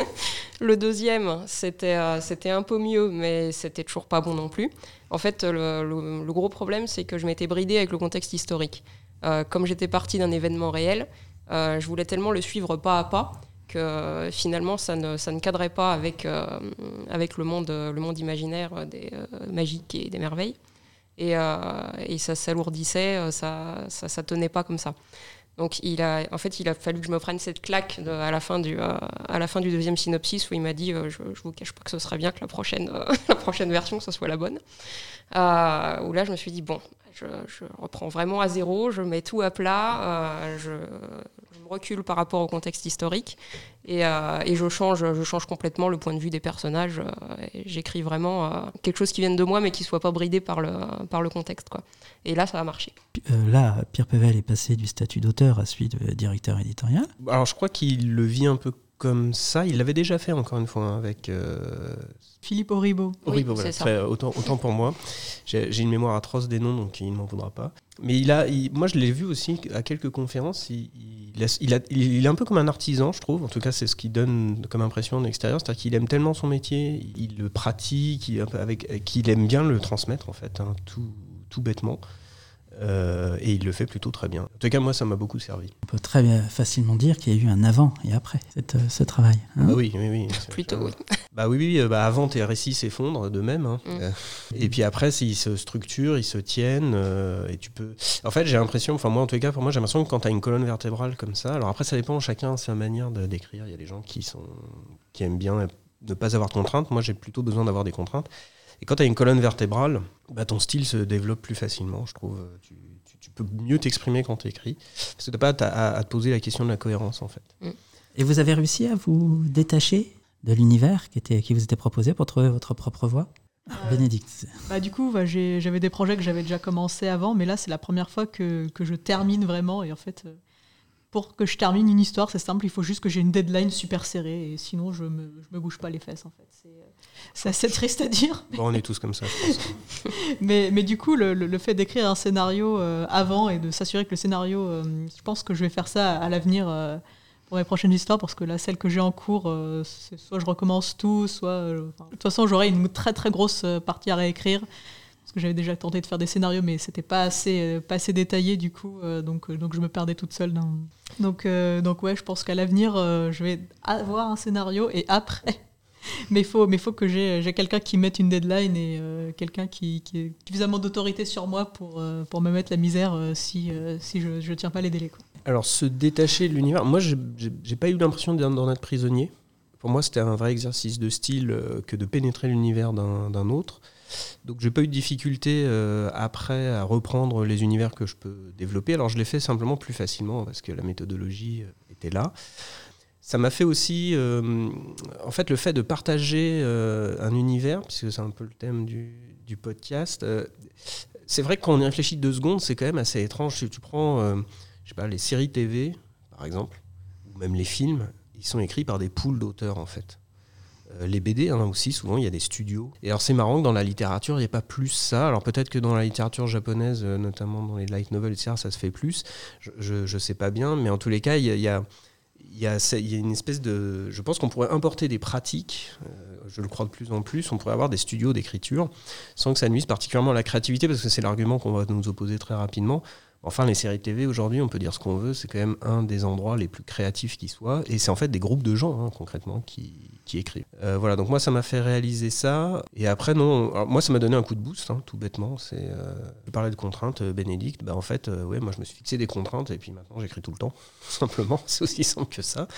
Le deuxième, c'était, euh, c'était un peu mieux, mais c'était toujours pas bon non plus. En fait, le, le, le gros problème, c'est que je m'étais bridée avec le contexte historique. Euh, comme j'étais partie d'un événement réel, euh, je voulais tellement le suivre pas à pas que euh, finalement, ça ne, ça ne cadrait pas avec, euh, avec le, monde, le monde imaginaire des euh, magiques et des merveilles. Et, euh, et ça s'alourdissait, ça, ça, ça tenait pas comme ça. Donc, il a, en fait, il a fallu que je me prenne cette claque de, à, la fin du, euh, à la fin du deuxième synopsis où il m'a dit euh, je, je vous cache pas que ce serait bien que la prochaine, euh, la prochaine version, ce soit la bonne. Euh, où là, je me suis dit bon, je, je reprends vraiment à zéro, je mets tout à plat, euh, je, je me recule par rapport au contexte historique et, euh, et je, change, je change complètement le point de vue des personnages. Euh, et j'écris vraiment euh, quelque chose qui vienne de moi, mais qui soit pas bridé par le, par le contexte, quoi. Et là, ça a marché. Euh, là, Pierre Pével est passé du statut d'auteur à celui de directeur éditorial. Alors, je crois qu'il le vit un peu comme ça. Il l'avait déjà fait, encore une fois, hein, avec... Euh... Philippe Auribeau. Auribeau, oui, voilà. c'est ça. Très, autant, autant pour moi. J'ai, j'ai une mémoire atroce des noms, donc il ne m'en voudra pas. Mais il a, il, moi, je l'ai vu aussi à quelques conférences. Il, il, a, il, a, il est un peu comme un artisan, je trouve. En tout cas, c'est ce qu'il donne comme impression de l'extérieur. C'est-à-dire qu'il aime tellement son métier, il le pratique, il, avec, qu'il aime bien le transmettre, en fait, hein, tout, tout bêtement. Euh, et il le fait plutôt très bien. En tout cas, moi, ça m'a beaucoup servi. On peut très bien, facilement dire qu'il y a eu un avant et après cette, ce travail. Hein bah oui, oui, oui. Plutôt, oui. Bah oui, oui, bah avant, tes récits s'effondrent d'eux-mêmes. Hein. Mm. Euh, et puis après, ils se structurent, ils se tiennent. Euh, et tu peux... En fait, j'ai l'impression, enfin moi, en tout cas, pour moi, j'ai l'impression que quand tu as une colonne vertébrale comme ça, alors après, ça dépend, chacun sa manière de, d'écrire. Il y a des gens qui, sont, qui aiment bien ne pas avoir de contraintes. Moi, j'ai plutôt besoin d'avoir des contraintes. Et quand tu as une colonne vertébrale, bah, ton style se développe plus facilement, je trouve. Tu, tu, tu peux mieux t'exprimer quand tu écris. Parce que tu n'as pas à, à te poser la question de la cohérence, en fait. Et vous avez réussi à vous détacher de l'univers qui, était, qui vous était proposé pour trouver votre propre voie ? euh, Bénédicte. Bah, du coup, bah, j'ai, j'avais des projets que j'avais déjà commencé avant, mais là, c'est la première fois que, que je termine vraiment. Et en fait, euh, pour que je termine une histoire, c'est simple, il faut juste que j'ai une deadline super serrée. Et sinon, je ne me, je me bouge pas les fesses, en fait. C'est, C'est assez triste à dire. Bon, on est tous comme ça, je pense. mais, mais du coup, le, le fait d'écrire un scénario euh, avant et de s'assurer que le scénario... Euh, je pense que je vais faire ça à, à l'avenir euh, pour mes prochaines histoires, parce que là, celle que j'ai en cours, euh, c'est soit je recommence tout, soit... Euh, de toute façon, j'aurai une très très grosse partie à réécrire, parce que j'avais déjà tenté de faire des scénarios, mais c'était pas assez, euh, pas assez détaillé, du coup, euh, donc, donc je me perdais toute seule. Dans... Donc, euh, donc ouais, je pense qu'à l'avenir, euh, je vais avoir un scénario, et après... Mais il faut, mais faut que j'ai, j'ai quelqu'un qui mette une deadline et euh, quelqu'un qui, qui ait suffisamment d'autorité sur moi pour, euh, pour me mettre la misère euh, si, euh, si je ne tiens pas les délais, quoi. Alors, se détacher de l'univers, moi, j'ai, j'ai, j'ai pas eu l'impression d'en être prisonnier. Pour moi, c'était un vrai exercice de style euh, que de pénétrer l'univers d'un, d'un autre. Donc, j'ai pas eu de difficulté euh, après à reprendre les univers que je peux développer. Alors, je l'ai fait simplement plus facilement parce que la méthodologie était là. Ça m'a fait aussi, euh, en fait, le fait de partager euh, un univers, puisque c'est un peu le thème du, du podcast. Euh, c'est vrai que quand on y réfléchit deux secondes, c'est quand même assez étrange. Si tu prends, euh, je sais pas, les séries T V, par exemple, ou même les films, ils sont écrits par des pools d'auteurs, en fait. Euh, les B D hein, aussi, souvent il y a des studios. Et alors c'est marrant que dans la littérature il n'y a pas plus ça. Alors peut-être que dans la littérature japonaise, euh, notamment dans les light novels, et cetera, ça se fait plus. Je ne sais pas bien, mais en tous les cas, il y a, il y a Il y, a, il y a une espèce de... Je pense qu'on pourrait importer des pratiques, euh, je le crois de plus en plus, on pourrait avoir des studios d'écriture sans que ça nuise particulièrement à la créativité, parce que c'est l'argument qu'on va nous opposer très rapidement. Enfin, les séries T V, aujourd'hui, on peut dire ce qu'on veut, c'est quand même un des endroits les plus créatifs qui soient, et c'est en fait des groupes de gens, hein, concrètement, qui, qui écrivent. Euh, voilà, donc moi, ça m'a fait réaliser ça, et après, non, alors, moi, ça m'a donné un coup de boost, hein, tout bêtement, c'est... Euh, je parlais de contraintes, euh, Bénédicte, bah, en fait, euh, ouais, moi, je me suis fixé des contraintes, et puis maintenant, j'écris tout le temps, tout simplement, c'est aussi simple que ça.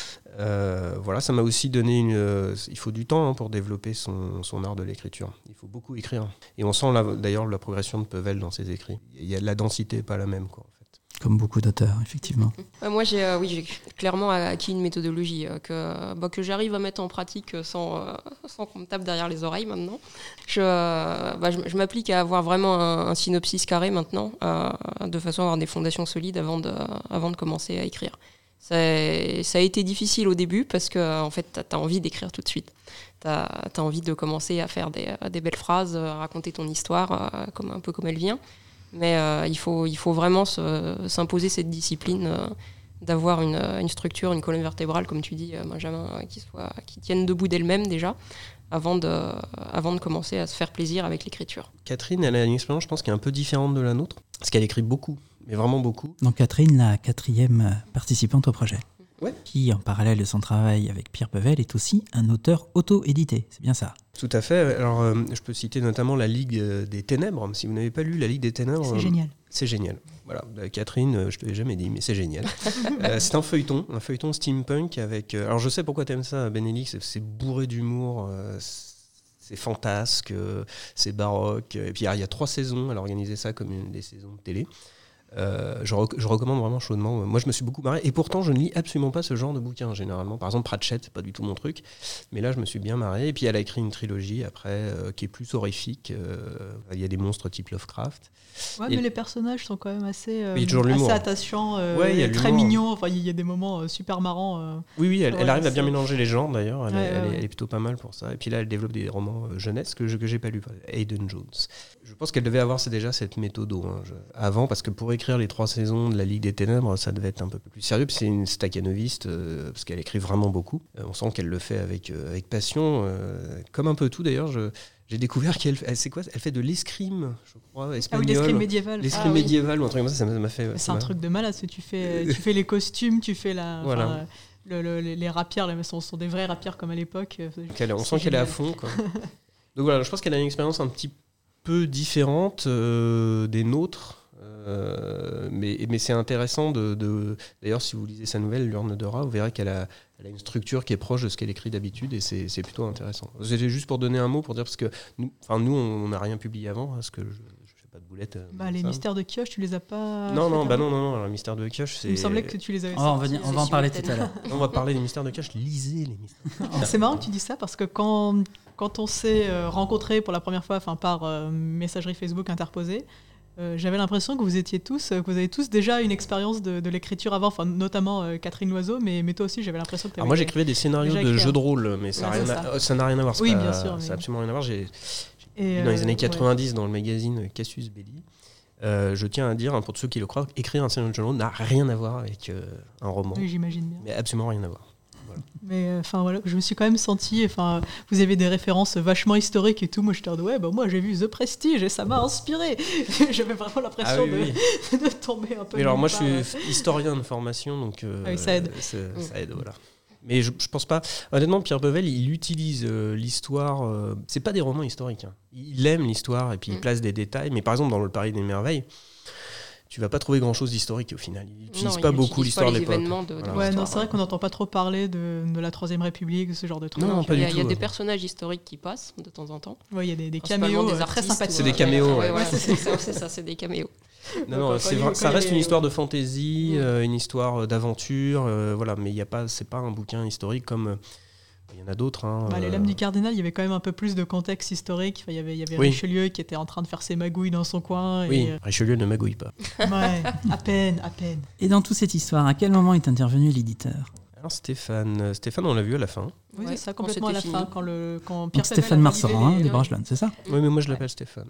Euh, voilà, ça m'a aussi donné une... Euh, il faut du temps hein, pour développer son, son art de l'écriture. Il faut beaucoup écrire. Et on sent la, d'ailleurs la progression de Pevel dans ses écrits. Il y a, la densité n'est pas la même, quoi, en fait. Comme beaucoup d'auteurs, effectivement. Euh, moi, j'ai, euh, oui, j'ai clairement acquis une méthodologie euh, que, bah, que j'arrive à mettre en pratique sans, euh, sans qu'on me tape derrière les oreilles maintenant. Je, euh, bah, je, je m'applique à avoir vraiment un, un synopsis carré maintenant, euh, de façon à avoir des fondations solides avant de, avant de commencer à écrire. Ça, ça a été difficile au début parce que en fait, tu as envie d'écrire tout de suite. Tu as envie de commencer à faire des, des belles phrases, à raconter ton histoire comme, un peu comme elle vient. Mais euh, il, faut, il faut vraiment se, s'imposer cette discipline euh, d'avoir une, une structure, une colonne vertébrale, comme tu dis, Benjamin, euh, qui, soit, qui tienne debout d'elle-même déjà, avant de, avant de commencer à se faire plaisir avec l'écriture. Catherine, elle a une expérience, je pense, qui est un peu différente de la nôtre, parce qu'elle écrit beaucoup, mais vraiment beaucoup. Donc Catherine, la quatrième participante au projet, ouais. qui, en parallèle de son travail avec Pierre Pevel, est aussi un auteur auto-édité, c'est bien ça? Tout à fait. Alors, euh, je peux citer notamment La Ligue des Ténèbres. Si vous n'avez pas lu La Ligue des Ténèbres... C'est euh, génial. C'est génial. Voilà. Catherine, euh, je te l'ai jamais dit, mais c'est génial. euh, c'est un feuilleton, un feuilleton steampunk avec... Euh, alors, je sais pourquoi t'aimes ça, Bénédicte, c'est, c'est bourré d'humour, euh, c'est fantasque, euh, c'est baroque. Et puis, il y, y a trois saisons, elle a organisé ça comme une des saisons de télé. Euh, je, rec- je recommande vraiment chaudement. Moi, je me suis beaucoup marré. Et pourtant, je ne lis absolument pas ce genre de bouquin, généralement. Par exemple, Pratchett, c'est pas du tout mon truc. Mais là, je me suis bien marré. Et puis, elle a écrit une trilogie, après, euh, qui est plus horrifique. Euh, il y a des monstres type Lovecraft. Ouais, et mais les personnages sont quand même assez, euh, oui, assez attachants, euh, ouais, et très mignons. Enfin, il y a des moments euh, super marrants. Euh. Oui, oui, elle, ouais, elle arrive c'est... à bien mélanger les genres, d'ailleurs. Elle, ouais, est, elle, ouais, est, ouais. elle est plutôt pas mal pour ça. Et puis là, elle développe des romans euh, jeunesse que je que j'ai pas lus. Hayden Jones. Je pense qu'elle devait avoir c'est déjà cette méthode hein, je... avant, parce que pour écrire les trois saisons de La Ligue des Ténèbres, ça devait être un peu plus sérieux. Puis c'est une stakhanoviste, euh, parce qu'elle écrit vraiment beaucoup. Euh, on sent qu'elle le fait avec, euh, avec passion, euh, comme un peu tout d'ailleurs. Je... J'ai découvert qu'elle elle, c'est quoi elle fait de l'escrime, je crois, espagnol. Ah oui, l'escrime médiéval. L'escrime ah, médiéval oui. ou un truc comme ça, ça m'a fait... C'est ça un m'a... truc de malade, tu fais, tu fais les costumes, tu fais la... Voilà. Le, le, les rapières, les sont, sont des vrais rapières comme à l'époque. Elle, on sent qu'elle est à fond, quoi. Donc voilà, je pense qu'elle a une expérience un petit peu différente euh, des nôtres. Euh, mais, mais c'est intéressant de, de... D'ailleurs, si vous lisez sa nouvelle, L'Urne de Rat, vous verrez qu'elle a, elle a une structure qui est proche de ce qu'elle écrit d'habitude et c'est, c'est plutôt intéressant. C'était juste pour donner un mot, pour dire, parce que nous, nous on n'a rien publié avant, parce que je ne fais pas de boulettes. Bah, les ça. Mystères de Kioche, tu les as pas... Non, non, bah non, non, non, les Mystères de Kioche, c'est... Il me semblait que tu les avais... Oh, on va, on va en parler tout à l'heure. On va parler des Mystères de Kioche, lisez les Mystères. C'est marrant que tu dis ça, parce que quand, quand on s'est euh, rencontrés pour la première fois, enfin par euh, messagerie Facebook interposée, Euh, j'avais l'impression que vous étiez tous, que vous avez tous déjà une expérience de, de l'écriture avant, enfin notamment euh, Catherine Loiseau, mais, mais toi aussi j'avais l'impression que tu avais. Alors moi j'écrivais des scénarios de jeux de rôle, mais ça, ouais, rien a, ça n'a rien à voir. Oui, pas, bien sûr. Ça n'a mais... absolument rien à voir. J'ai, j'ai Et dans les euh, années quatre-vingt-dix ouais. dans le magazine Cassius Belli. Euh, je tiens à dire, hein, pour ceux qui le croient, écrire un scénario de jeu de rôle n'a rien à voir avec euh, un roman. Oui, j'imagine bien. Mais absolument rien à voir. Voilà. Mais enfin euh, voilà, je me suis quand même sentie, enfin vous avez des références vachement historiques et tout, moi j'étais en ouais bah moi j'ai vu The Prestige et ça m'a inspiré. J'avais vraiment l'impression ah, oui, de, oui. de tomber un peu. Mais alors moi part. je suis historien de formation donc euh, ah, oui, ça aide. Euh, ça aide voilà. Mais je, je pense pas. Honnêtement, Pierre Pevel, il utilise euh, l'histoire. Euh, c'est pas des romans historiques. Hein. Il aime l'histoire et puis mm. il place des détails. Mais par exemple dans Le Paris des Merveilles, tu vas pas trouver grand chose d'historique au final. Il n'utilise pas il beaucoup l'histoire de l'époque. De, de voilà. Ouais, non, c'est vrai qu'on n'entend pas trop parler de, de la Troisième République, de ce genre de trucs. Non, non, pas il y a, du tout. Il y a ouais. des personnages historiques qui passent de temps en temps. Ouais, il y a des, des caméos des euh, très sympathiques. C'est des caméos. Ouais, ouais. ouais, voilà, c'est, ça, c'est ça, c'est des caméos. Non, non, c'est vrai, ça reste une histoire de fantaisie, mmh. euh, une histoire d'aventure, euh, voilà. Mais il y a pas, c'est pas un bouquin historique comme. Euh, Il y en a d'autres. Hein, bah, les Lames du Cardinal, il y avait quand même un peu plus de contexte historique. Enfin, il y avait, il y avait oui. Richelieu qui était en train de faire ses magouilles dans son coin. Oui, et euh... Richelieu ne magouille pas. Ouais, à peine, à peine. Et dans toute cette histoire, à quel moment est intervenu l'éditeur ? Alors Stéphane, Stéphane, on l'a vu à la fin. Oui, Ouais, c'est ça, quand complètement à la c'était fin, fini. quand, le, quand Pierre Donc Stéphane Pével a Marsan, validé hein, les- des Brangelonnes, c'est ça? Oui, mais moi je l'appelle Stéphane.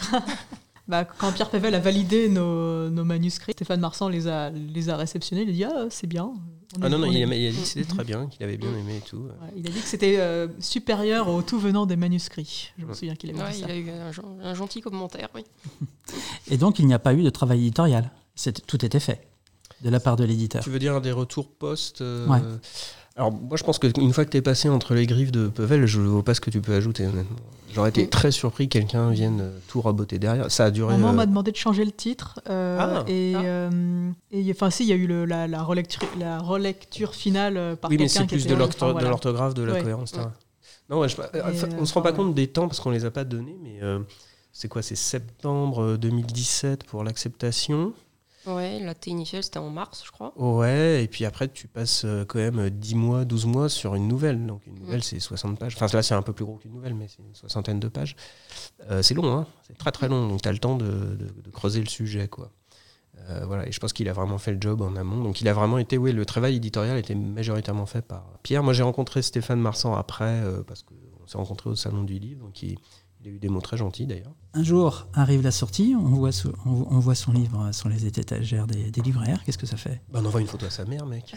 Bah, quand Pierre Pével a validé nos, nos manuscrits, Stéphane Marsan les a, les a réceptionnés. Il a dit ah, c'est bien. On Ah est- non, non, on il est- a, il a dit que c'était très bien, qu'il avait bien aimé et tout. Ouais, il a dit que c'était euh, supérieur au tout venant des manuscrits. Je me Ouais. souviens qu'il avait Ouais, dit il ça. a eu un, gen- un gentil commentaire, oui. Et donc, il n'y a pas eu de travail éditorial. C'est- tout était fait de la part de l'éditeur. Tu veux dire des retours post euh, Ouais. Alors moi je pense qu'une fois que tu es passé entre les griffes de Pével, je ne vois pas ce que tu peux ajouter honnêtement. J'aurais été Mm. très surpris que quelqu'un vienne euh, tout raboter derrière. Ça a duré... Maman euh, m'a demandé de changer le titre. euh, Ah. et, Ah. euh, et enfin, si, il y a eu le, la, la, relecture, la relecture finale euh, par Oui, mais quelqu'un c'est qui plus était- de l'ortho- enfin, voilà. de l'orthographe, de la Ouais. cohérence, et cetera. Ouais. Non, ouais, je- euh, enfin, euh, on se rend pas enfin, compte des temps parce qu'on les a pas donnés, mais euh, c'est quoi? C'est septembre deux mille dix-sept pour l'acceptation. Ouais, la T initiale, c'était en mars, je crois. Ouais, et puis après, tu passes euh, quand même dix mois, douze mois sur une nouvelle. Donc une nouvelle, Mm. c'est soixante pages. Enfin, là, c'est un peu plus gros qu'une nouvelle, mais c'est une soixantaine de pages. Euh, c'est long, hein. C'est très très long. Donc tu as le temps de, de- de creuser le sujet, quoi. Euh, voilà, et je pense qu'il a vraiment fait le job en amont. Donc il a vraiment été, oui, le travail éditorial était majoritairement fait par Pierre. Moi, j'ai rencontré Stéphane Marsan après, euh, parce qu'on s'est rencontrés au Salon du Livre. Donc il, il a eu des mots très gentils, d'ailleurs. Un jour arrive la sortie, on voit, son- on, on voit son livre sur les étagères des, des libraires. Qu'est-ce que ça fait? Bah, on envoie une photo à sa mère, mec.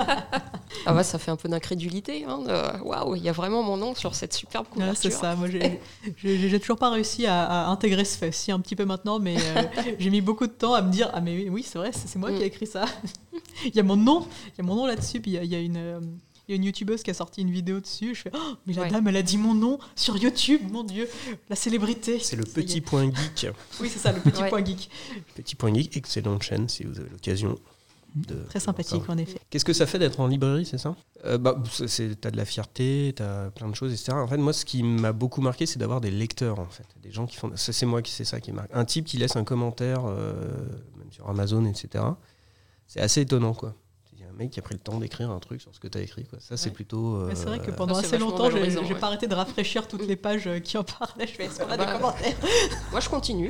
Ah ouais, ça fait un peu d'incrédulité. Hein, de- Waouh, il y a vraiment mon nom sur cette superbe Ouais, couverture. c'est ça. Moi, j'ai- j'ai j'ai toujours pas réussi à, à intégrer ce fait. Si, un petit peu maintenant, mais euh, j'ai mis beaucoup de temps à me dire ah mais oui, c'est vrai, c'est c'est moi qui ai écrit ça. Il y a mon nom, il y a mon nom là-dessus. Puis il y a, il y a une euh, il y a une youtubeuse qui a sorti une vidéo dessus. Je fais oh, mais la Ouais. dame, elle a dit mon nom sur YouTube. Mon Dieu, la célébrité. C'est le Ça y est. petit point geek. Oui, c'est ça, le petit Ouais. point geek. Petit point geek, excellente chaîne si vous avez l'occasion. De, Très sympathique Enfin, en effet. Qu'est-ce que ça fait d'être en librairie, c'est ça euh, bah, c'est- c'est- T'as de la fierté, t'as plein de choses, et cetera. En fait, moi, ce qui m'a beaucoup marqué, c'est d'avoir des lecteurs, en fait. Des gens qui font... ça, C'est moi qui c'est ça qui marque. Un type qui laisse un commentaire, euh, même sur Amazon, et cetera. C'est assez étonnant, quoi. Il y a un mec qui a pris le temps d'écrire un truc sur ce que t'as écrit, quoi. Ça, c'est Ouais. plutôt... euh, Mais c'est vrai que pendant Ça, c'est assez vachement longtemps, j'ai valorisant, j'ai ouais. pas arrêté de rafraîchir toutes les pages euh, qui en parlaient. Je fais est-ce qu'on a Bah, des commentaires? Moi, je continue.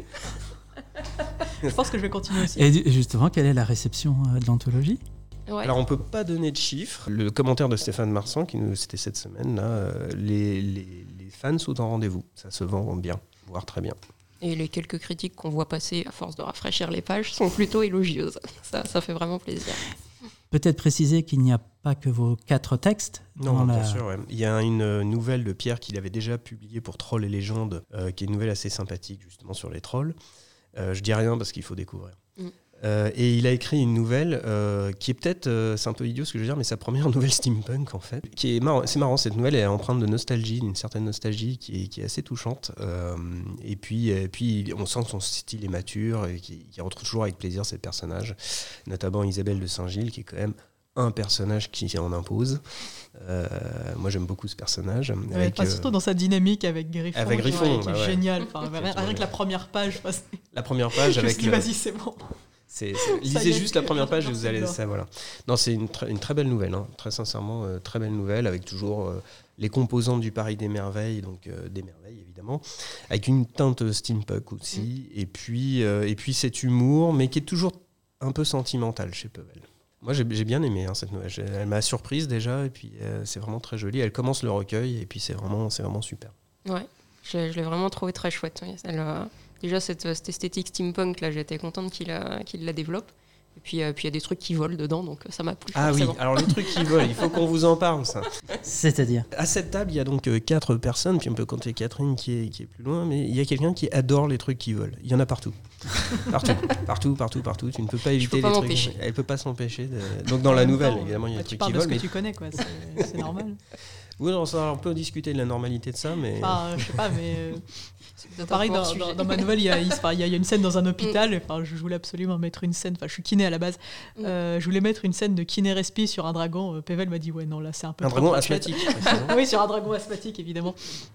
Je pense que je vais continuer aussi. Et du- justement, quelle est la réception euh, de l'anthologie? Ouais. Alors, on peut pas donner de chiffres. Le commentaire de Stéphane Marsan, qui nous, c'était cette semaine, là, euh, les, les, les fans sont en rendez-vous. Ça se vend bien, voire très bien. Et les quelques critiques qu'on voit passer à force de rafraîchir les pages sont plutôt élogieuses. Ça, ça fait vraiment plaisir. Peut-être préciser qu'il n'y a pas que vos quatre textes. Non, dans bien la- sûr. Ouais. Il y a une euh, nouvelle de Pierre qu'il avait déjà publiée pour Trolls et légendes, euh, qui est une nouvelle assez sympathique justement sur les trolls. Euh, je dis rien parce qu'il faut découvrir. Mm. Euh, et il a écrit une nouvelle euh, qui est peut-être, euh, c'est un peu idiot ce que je veux dire, mais sa première nouvelle steampunk en fait. Qui est marrant, c'est marrant, cette nouvelle elle est empreinte de nostalgie, d'une certaine nostalgie qui est, qui est assez touchante. Euh, et puis, et puis on sent que son style est mature et qu'il qu'il retrouve toujours avec plaisir ses personnages, notamment Isabelle de Saint-Gilles qui est quand même un personnage qui en impose. Euh, moi j'aime beaucoup ce personnage. Ouais, avec, enfin, euh, surtout dans sa dynamique avec Griffon, Avec qui- Griffon, qui est bah ouais. génial. Enfin, rien, Effectivement. rien que la première page, enfin, c'est- la première page je me avec suis dit, le- vas-y, c'est bon. C'est, Ça c'est- y lisez est, juste la première page et vous c'est allez bien. ça voilà. Non, c'est une, très- une très belle nouvelle, hein. Très sincèrement, euh, très belle nouvelle avec toujours euh, les composantes du Paris des merveilles, donc euh, des merveilles évidemment, avec une teinte steampunk aussi, et puis euh, et puis cet humour, mais qui est toujours un peu sentimental chez Pével. Moi, j'ai, j'ai bien aimé hein, cette nouvelle. J'ai- Elle m'a surprise déjà, et puis euh, c'est vraiment très joli. Elle commence le recueil, et puis c'est vraiment, c'est vraiment super. Ouais, je, je l'ai vraiment trouvé très chouette. Oui. Elle, euh, déjà, cette, cette esthétique steampunk, là, j'étais contente qu'il, euh, qu'il la développe. Et puis, euh, puis il y a des trucs qui volent dedans, donc ça m'a plu. Ah oui, forcément. alors les trucs qui volent, il faut qu'on vous en parle, ça. C'est-à-dire? À cette table, il y a donc euh, quatre personnes, puis on peut compter Catherine qui est, qui est plus loin, mais il y a quelqu'un qui adore les trucs qui volent. Il y en a partout. Partout, partout, partout, partout. Tu ne peux pas éviter peux pas les trucs. m'empêcher. Elle peut pas s'empêcher. De... Donc dans la En même nouvelle, temps, évidemment, il y a bah, des tu trucs qui parles de ce volent. que Mais... tu connais, quoi. C'est c'est normal. Oui, non, ça, on peut discuter de la normalité de ça, mais... Enfin, euh, je sais pas, mais euh, peut-être pareil, un dans, hors-sujet. dans- dans ma nouvelle, il y a, il se- enfin, il y a- il y a une scène dans un hôpital. et, Enfin, je voulais absolument mettre une scène. Enfin, je suis kiné à la base. Euh, je voulais mettre une scène de kiné respi sur un dragon. Euh, Pével m'a dit ouais, non, là, c'est un peu. Un trop dragon Pratchett. asthmatique, précisément. Oui, sur un dragon asthmatique, évidemment.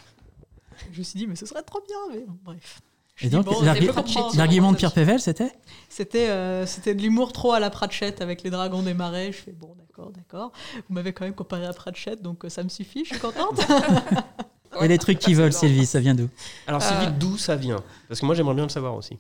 Je me suis dit, mais ce serait trop bien. Mais bon, bref. Je Et dis, donc, bon, l'argu- je peux comprendre. l'argument de Pierre Pével, c'était? C'était euh, c'était de l'humour trop à la Pratchett avec les dragons des marais. Je fais bon, d'accord, d'accord. Vous m'avez quand même comparé à Pratchett, donc euh, ça me suffit, je suis contente. Et les trucs qui volent, Sylvie, ça vient d'où? Alors, Euh. Sylvie, d'où ça vient? Parce que moi, j'aimerais bien le savoir aussi.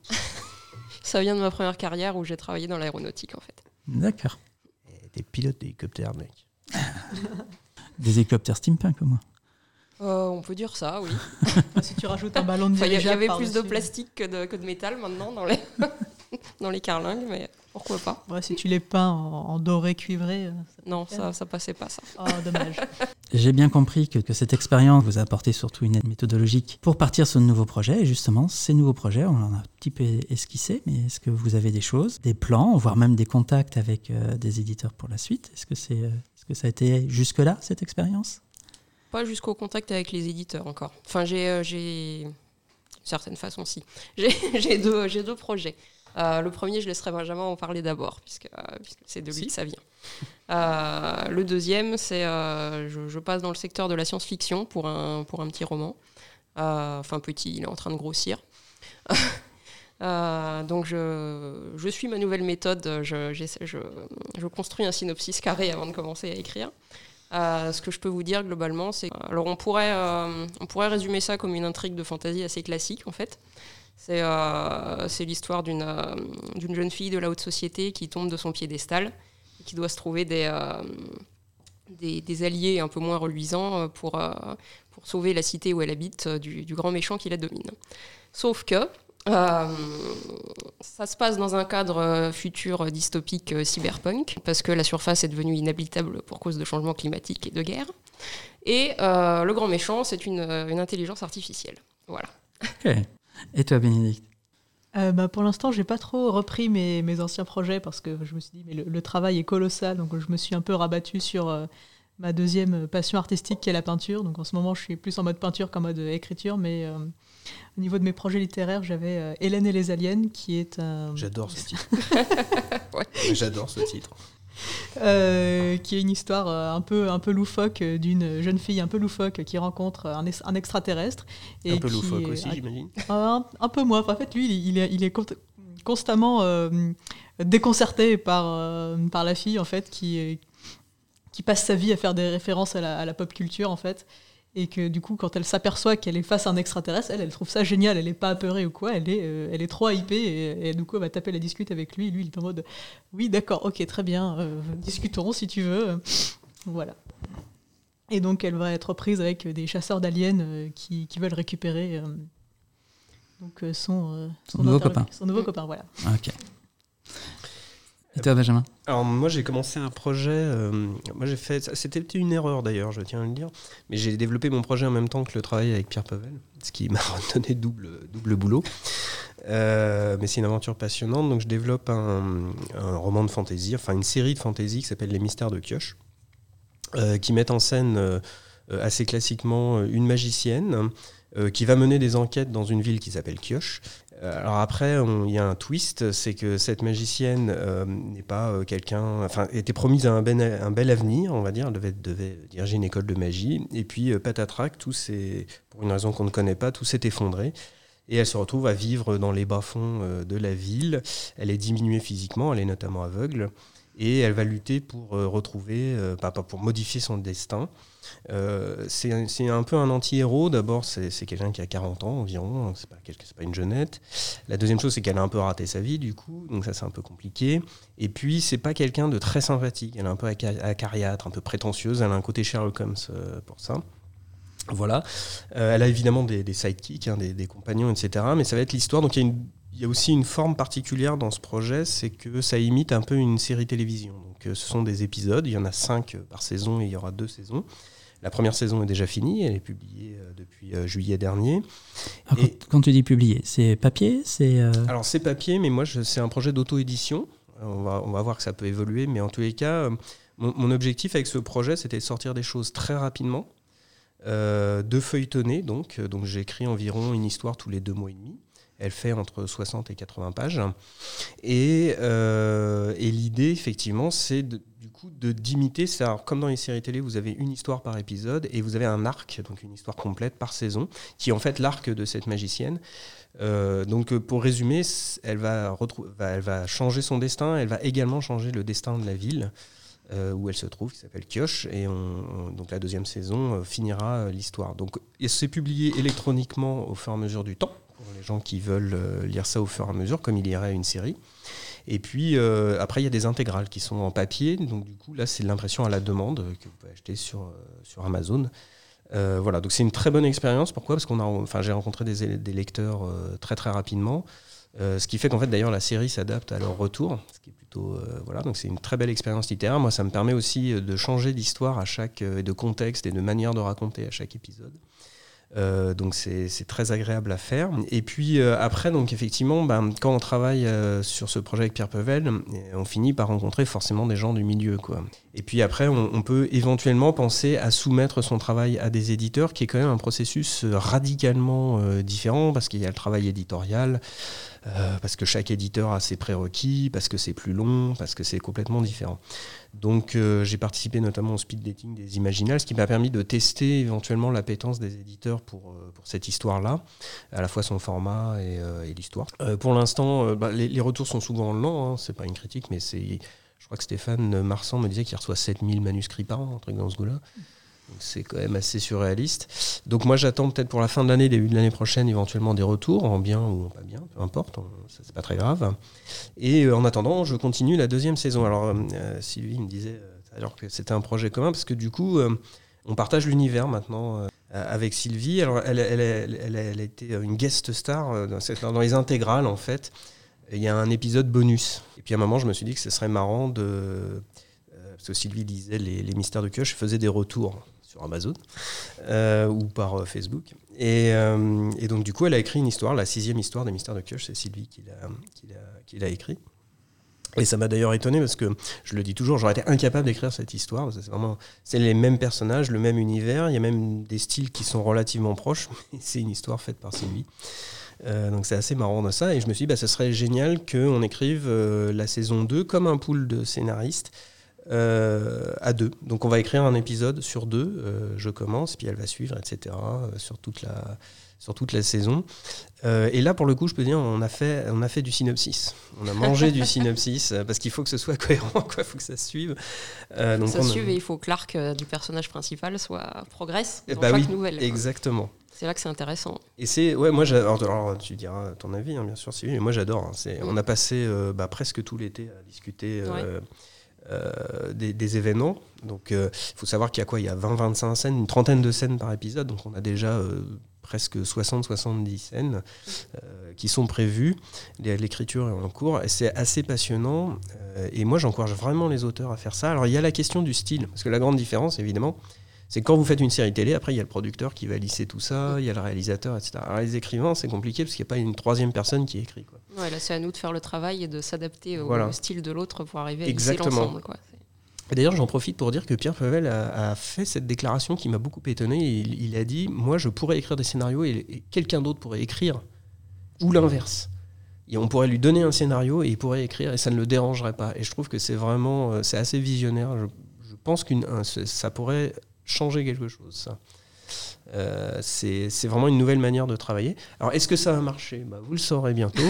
Ça vient de ma première carrière où j'ai travaillé dans l'aéronautique, en fait. D'accord. Des pilotes d'hélicoptères, mec. Des hélicoptères steampunk au moins. Euh, on peut dire ça, oui. Si tu rajoutes un ballon de Enfin, il y dirigeable avait plus de par-dessus. plastique que de, que de métal maintenant dans les, dans les carlingues, mais pourquoi pas. Ouais, si tu les peins en, en doré cuivré. euh, Ça Non, ça, ça passait pas, ça. Oh, dommage. J'ai bien compris que, que cette expérience vous a apporté surtout une aide méthodologique pour partir sur de nouveaux projets. Et justement, ces nouveaux projets, on en a un petit peu esquissé, mais est-ce que vous avez des choses, des plans, voire même des contacts avec euh, des éditeurs pour la suite ? Est-ce que, c'est, euh, est-ce que ça a été jusque-là, cette expérience ? Pas jusqu'au contact avec les éditeurs encore. Enfin, j'ai, euh, j'ai... d'une certaine façon, si. J'ai, j'ai, deux, j'ai deux projets. Euh, le premier, je laisserai Benjamin en parler d'abord, puisque, euh, puisque c'est de lui si. que ça vient. Euh, le deuxième, c'est euh, je, je passe dans le secteur de la science-fiction pour un, pour un petit roman. Euh, enfin, petit, il est en train de grossir. euh, donc, je, je suis ma nouvelle méthode. Je, j'essaie, je, je construis un synopsis carré avant de commencer à écrire. Euh, ce que je peux vous dire globalement, c'est... Alors on pourrait, euh, on pourrait résumer ça comme une intrigue de fantasy assez classique en fait. C'est, euh, c'est l'histoire d'une, euh, d'une jeune fille de la haute société qui tombe de son piédestal et qui doit se trouver des, euh, des, des alliés un peu moins reluisants pour, euh, pour sauver la cité où elle habite du, du grand méchant qui la domine. Sauf que Euh, ça se passe dans un cadre futur dystopique euh, cyberpunk, parce que la surface est devenue inhabitable pour cause de changements climatiques et de guerre. Et euh, le grand méchant, c'est une, une intelligence artificielle. Voilà. Ok. Et toi, Bénédicte ? Euh, bah, pour l'instant, j'ai pas trop repris mes, mes anciens projets parce que je me suis dit mais le, le travail est colossal, donc je me suis un peu rabattue sur euh, ma deuxième passion artistique qui est la peinture. Donc en ce moment, je suis plus en mode peinture qu'en mode écriture, mais euh, au niveau de mes projets littéraires, j'avais euh, Hélène et les aliens, qui est un... J'adore ce titre. Ouais. J'adore ce titre. Euh, qui est une histoire euh, un peu un peu loufoque euh, d'une jeune fille un peu loufoque qui rencontre un, es- un extraterrestre. Et Un peu qui loufoque est- aussi, j'imagine. Un, un peu moins. Enfin, en fait, lui, il est, il est con- constamment euh, déconcerté par, euh, par la fille, en fait, qui, qui passe sa vie à faire des références à la, à la pop culture, en fait. Et que du coup, quand elle s'aperçoit qu'elle est face à un extraterrestre, elle, elle trouve ça génial, elle n'est pas apeurée ou quoi, elle est, euh, elle est trop hypée, et, et du coup, elle va taper la discute avec lui. Lui, il est en mode « Oui, d'accord, ok, très bien, euh, discutons si tu veux. » Voilà. Et donc, elle va être prise avec des chasseurs d'aliens euh, qui, qui veulent récupérer euh, donc, euh, son, euh, Son nouveau interlo- copain. Son nouveau copain, voilà. Ok. Et toi, Benjamin ? Alors moi j'ai commencé un projet, euh, moi j'ai fait, c'était une erreur d'ailleurs, je tiens à le dire, mais j'ai développé mon projet en même temps que le travail avec Pierre Pavel, ce qui m'a donné double, double boulot. Euh, mais c'est une aventure passionnante, donc je développe un, un roman de fantasy, enfin une série de fantasy qui s'appelle Les Mystères de Kiosh, euh, qui met en scène euh, assez classiquement une magicienne euh, qui va mener des enquêtes dans une ville qui s'appelle Kiosh. Alors après, il y a un twist, c'est que cette magicienne euh, n'est pas euh, quelqu'un, enfin, était promise à un, ben, un bel avenir, on va dire, elle devait, devait diriger une école de magie, et puis euh, patatrac, tout s'est, pour une raison qu'on ne connaît pas, tout s'est effondré, et elle se retrouve à vivre dans les bas-fonds euh, de la ville. Elle est diminuée physiquement, elle est notamment aveugle, et elle va lutter pour euh, retrouver, euh, pas, pas pour modifier son destin. Euh, c'est, un, c'est un peu un anti-héros. D'abord, c'est, c'est quelqu'un qui a quarante ans environ, c'est pas, c'est pas une jeunette. La deuxième chose, c'est qu'elle a un peu raté sa vie, du coup, donc ça, c'est un peu compliqué. Et puis, c'est pas quelqu'un de très sympathique. Elle est un peu acariâtre, un peu prétentieuse. Elle a un côté Sherlock Holmes euh, pour ça. Voilà. Euh, elle a évidemment des, des sidekicks, hein, des, des compagnons, et cetera. Mais ça va être l'histoire. Donc, il y a une Il y a aussi une forme particulière dans ce projet, c'est que ça imite un peu une série télévision. Donc, euh, ce sont des épisodes, il y en a cinq par saison et il y aura deux saisons. La première saison est déjà finie, elle est publiée euh, depuis euh, juillet dernier. Alors, et... quand, quand tu dis publié, c'est papier c'est euh... Alors c'est papier, mais moi je, c'est un projet d'auto-édition. On va, on va voir que ça peut évoluer, mais en tous les cas, euh, mon, mon objectif avec ce projet, c'était de sortir des choses très rapidement, euh, de feuilletonner. Donc, donc j'écris environ une histoire tous les deux mois et demi. Elle fait entre soixante et quatre-vingts pages. Et, euh, et l'idée, effectivement, c'est de, du coup de, d'imiter ça. Comme dans les séries télé, vous avez une histoire par épisode et vous avez un arc, donc une histoire complète par saison, qui est en fait l'arc de cette magicienne. Euh, donc, pour résumer, elle va, retrou- va, elle va changer son destin, elle va également changer le destin de la ville euh, où elle se trouve, qui s'appelle Kiosh. Et on, on, donc la deuxième saison euh, finira euh, l'histoire. Donc, et c'est publié électroniquement au fur et à mesure du temps. Pour des gens qui veulent euh, lire ça au fur et à mesure, comme il lirait une série. Et puis euh, après, il y a des intégrales qui sont en papier. Donc du coup, là, c'est de l'impression à la demande que vous pouvez acheter sur, euh, sur Amazon. Euh, voilà, donc c'est une très bonne expérience. Pourquoi ? Parce qu'on a, enfin, j'ai rencontré des, des lecteurs euh, très très rapidement. Euh, ce qui fait qu'en fait, d'ailleurs, la série s'adapte à leur retour. Ce qui est plutôt, euh, voilà, donc c'est une très belle expérience littéraire. Moi, ça me permet aussi de changer d'histoire à chaque, euh, de contexte et de manière de raconter à chaque épisode. Euh, donc c'est, c'est très agréable à faire. Et puis euh, après, donc effectivement, ben, quand on travaille euh, sur ce projet avec Pierre Pevel, on finit par rencontrer forcément des gens du milieu, quoi. Et puis après, on, on peut éventuellement penser à soumettre son travail à des éditeurs, qui est quand même un processus radicalement euh, différent, parce qu'il y a le travail éditorial, euh, parce que chaque éditeur a ses prérequis, parce que c'est plus long, parce que c'est complètement différent. Donc euh, j'ai participé notamment au speed dating des Imaginales, ce qui m'a permis de tester éventuellement l'appétence des éditeurs pour, euh, pour cette histoire-là, à la fois son format et, euh, et l'histoire. Euh, pour l'instant, euh, bah, les, les retours sont souvent lents, hein, c'est pas une critique, mais c'est, je crois que Stéphane Marsan me disait qu'il reçoit sept mille manuscrits par an, un truc dans ce goût-là. Donc c'est quand même assez surréaliste. Donc moi j'attends peut-être pour la fin de l'année, début de l'année prochaine, éventuellement des retours, en bien ou en pas bien, peu importe, on, ça c'est pas très grave. Et euh, en attendant, je continue la deuxième saison. Alors euh, Sylvie me disait euh, alors que c'était un projet commun, parce que du coup, euh, on partage l'univers maintenant euh, avec Sylvie. Alors elle, elle, elle, elle, elle a été une guest star euh, dans, dans les intégrales en fait. Il y a un épisode bonus. Et puis à un moment, je me suis dit que ce serait marrant de... Euh, parce que Sylvie lisait les, les Mystères de Kioche, faisait des retours sur Amazon euh, ou par euh, Facebook. Et, euh, et donc, du coup, elle a écrit une histoire, la sixième histoire des Mystères de Kioche, c'est Sylvie qui l'a, qui l'a, qui l'a écrit. Et ça m'a d'ailleurs étonné parce que, je le dis toujours, j'aurais été incapable d'écrire cette histoire. C'est vraiment, c'est les mêmes personnages, le même univers, il y a même des styles qui sont relativement proches, mais c'est une histoire faite par Sylvie. Euh, donc c'est assez marrant de ça. Et je me suis dit, bah, ça serait génial qu'on écrive euh, la saison deux comme un pool de scénaristes, Euh, à deux. Donc on va écrire un épisode sur deux, euh, je commence, puis elle va suivre, et cetera, euh, sur, toute la, sur toute la saison. Euh, et là, pour le coup, je peux dire, on a fait, on a fait du synopsis. On a mangé du synopsis, euh, parce qu'il faut que ce soit cohérent, il faut que ça suive. Euh, donc ça on, suive et il faut que l'arc euh, du personnage principal soit progresse dans bah chaque oui, nouvelle. Quoi. Exactement. C'est là que c'est intéressant. Et c'est, ouais, moi, alors, alors, tu diras ton avis, hein, bien sûr, Sylvie, mais moi j'adore. Hein, c'est, mm. On a passé euh, bah, presque tout l'été à discuter. Euh, ouais. Euh, des, des événements. Donc il euh, faut savoir qu'il y a quoi ? Il y a vingt à vingt-cinq scènes, une trentaine de scènes par épisode, donc on a déjà euh, presque soixante à soixante-dix scènes euh, qui sont prévues. L'écriture est en cours et c'est assez passionnant. Euh, et moi j'encourage vraiment les auteurs à faire ça. Alors il y a la question du style, parce que la grande différence évidemment, c'est que quand vous faites une série télé, après il y a le producteur qui va lisser tout ça, il y a le réalisateur, et cetera. Alors les écrivains, c'est compliqué parce qu'il n'y a pas une troisième personne qui écrit, quoi. Ouais, là c'est à nous de faire le travail et de s'adapter au, voilà. au style de l'autre pour arriver à Exactement. lisser l'ensemble, quoi. Et d'ailleurs, j'en profite pour dire que Pierre Pevel a, a fait cette déclaration qui m'a beaucoup étonné. Il, il a dit, moi je pourrais écrire des scénarios et, et quelqu'un d'autre pourrait écrire, ou l'inverse. Et on pourrait lui donner un scénario et il pourrait écrire et ça ne le dérangerait pas. Et je trouve que c'est vraiment, c'est assez visionnaire. Je, je pense que ça pourrait changer quelque chose, ça. Euh, c'est, c'est vraiment une nouvelle manière de travailler. Alors, est-ce que ça va marcher ? Bah, vous le saurez bientôt.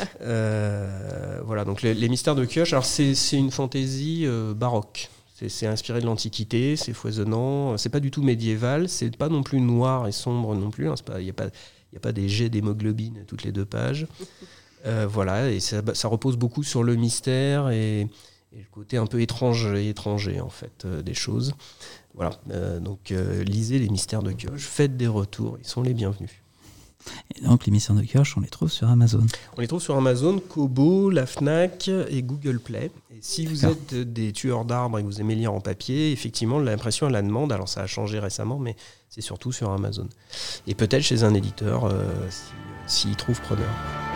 euh, voilà, donc les, les Mystères de Kioche, alors c'est, c'est une fantaisie euh, baroque. C'est, c'est inspiré de l'Antiquité, c'est foisonnant. C'est pas du tout médiéval, c'est pas non plus noir et sombre non plus. Hein, il n'y a, a pas des jets d'hémoglobine toutes les deux pages. Euh, voilà, et ça, ça repose beaucoup sur le mystère et, et le côté un peu étrange et étranger, en fait, euh, des choses. Voilà, euh, donc euh, lisez les Mystères de Kioche, faites des retours, ils sont les bienvenus. Et donc les Mystères de Kioche, on les trouve sur Amazon. On les trouve sur Amazon, Kobo, la Fnac et Google Play. Et si vous D'accord. êtes des tueurs d'arbres et que vous aimez lire en papier, effectivement l'impression à la demande, alors ça a changé récemment, mais c'est surtout sur Amazon. Et peut-être chez un éditeur, euh, s'il si, trouve preneur.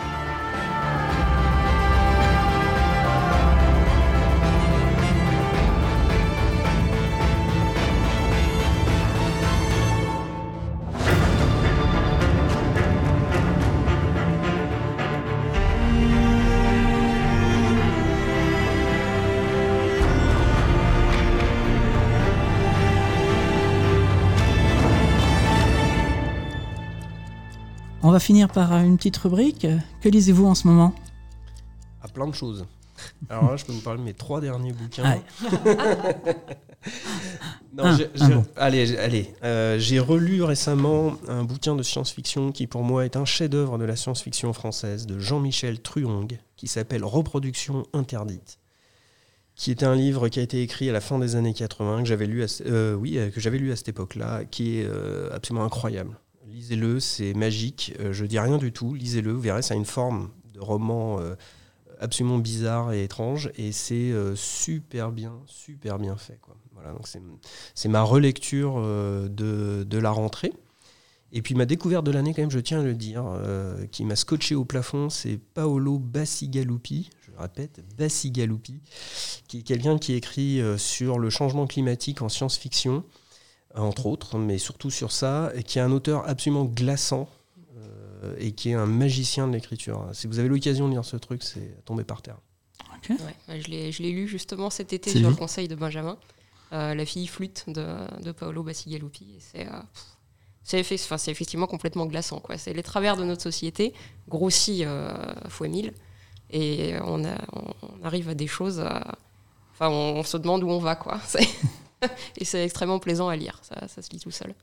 On va finir par une petite rubrique. Que lisez-vous en ce moment ? À plein de choses. Alors là, je peux vous parler de mes trois derniers bouquins. Non, un, j'ai, un j'ai, bon. allez, allez. Euh, j'ai relu récemment un bouquin de science-fiction qui, pour moi, est un chef-d'œuvre de la science-fiction française, de Jean-Michel Truong, qui s'appelle Reproduction interdite, qui est un livre qui a été écrit à la fin des années quatre-vingts, que j'avais lu à, euh, oui, que j'avais lu à cette époque-là, qui est euh, absolument incroyable. Lisez-le, c'est magique. Euh, je dis rien du tout. Lisez-le, vous verrez, ça a une forme de roman euh, absolument bizarre et étrange, et c'est euh, super bien, super bien fait, quoi. Voilà, donc c'est, c'est ma relecture euh, de, de la rentrée. Et puis ma découverte de l'année, quand même, je tiens à le dire, euh, qui m'a scotché au plafond, c'est Paolo Bacigalupi, je le répète, Bacigalupi, qui est quelqu'un qui écrit euh, sur le changement climatique en science-fiction, entre autres, mais surtout sur ça, et qui est un auteur absolument glaçant euh, et qui est un magicien de l'écriture. Si vous avez l'occasion de lire ce truc, c'est tomber par terre. Okay. Ouais, je, l'ai, je l'ai lu justement cet été c'est sur lui. le conseil de Benjamin, euh, La fille flûte de, de Paolo Bacigalupi. Et c'est, euh, c'est, effe- enfin, c'est effectivement complètement glaçant, quoi. C'est les travers de notre société, grossis euh, fois mille, et on, a, on arrive à des choses... À, enfin, on, on se demande où on va, quoi. C'est et c'est extrêmement plaisant à lire, ça, ça se lit tout seul.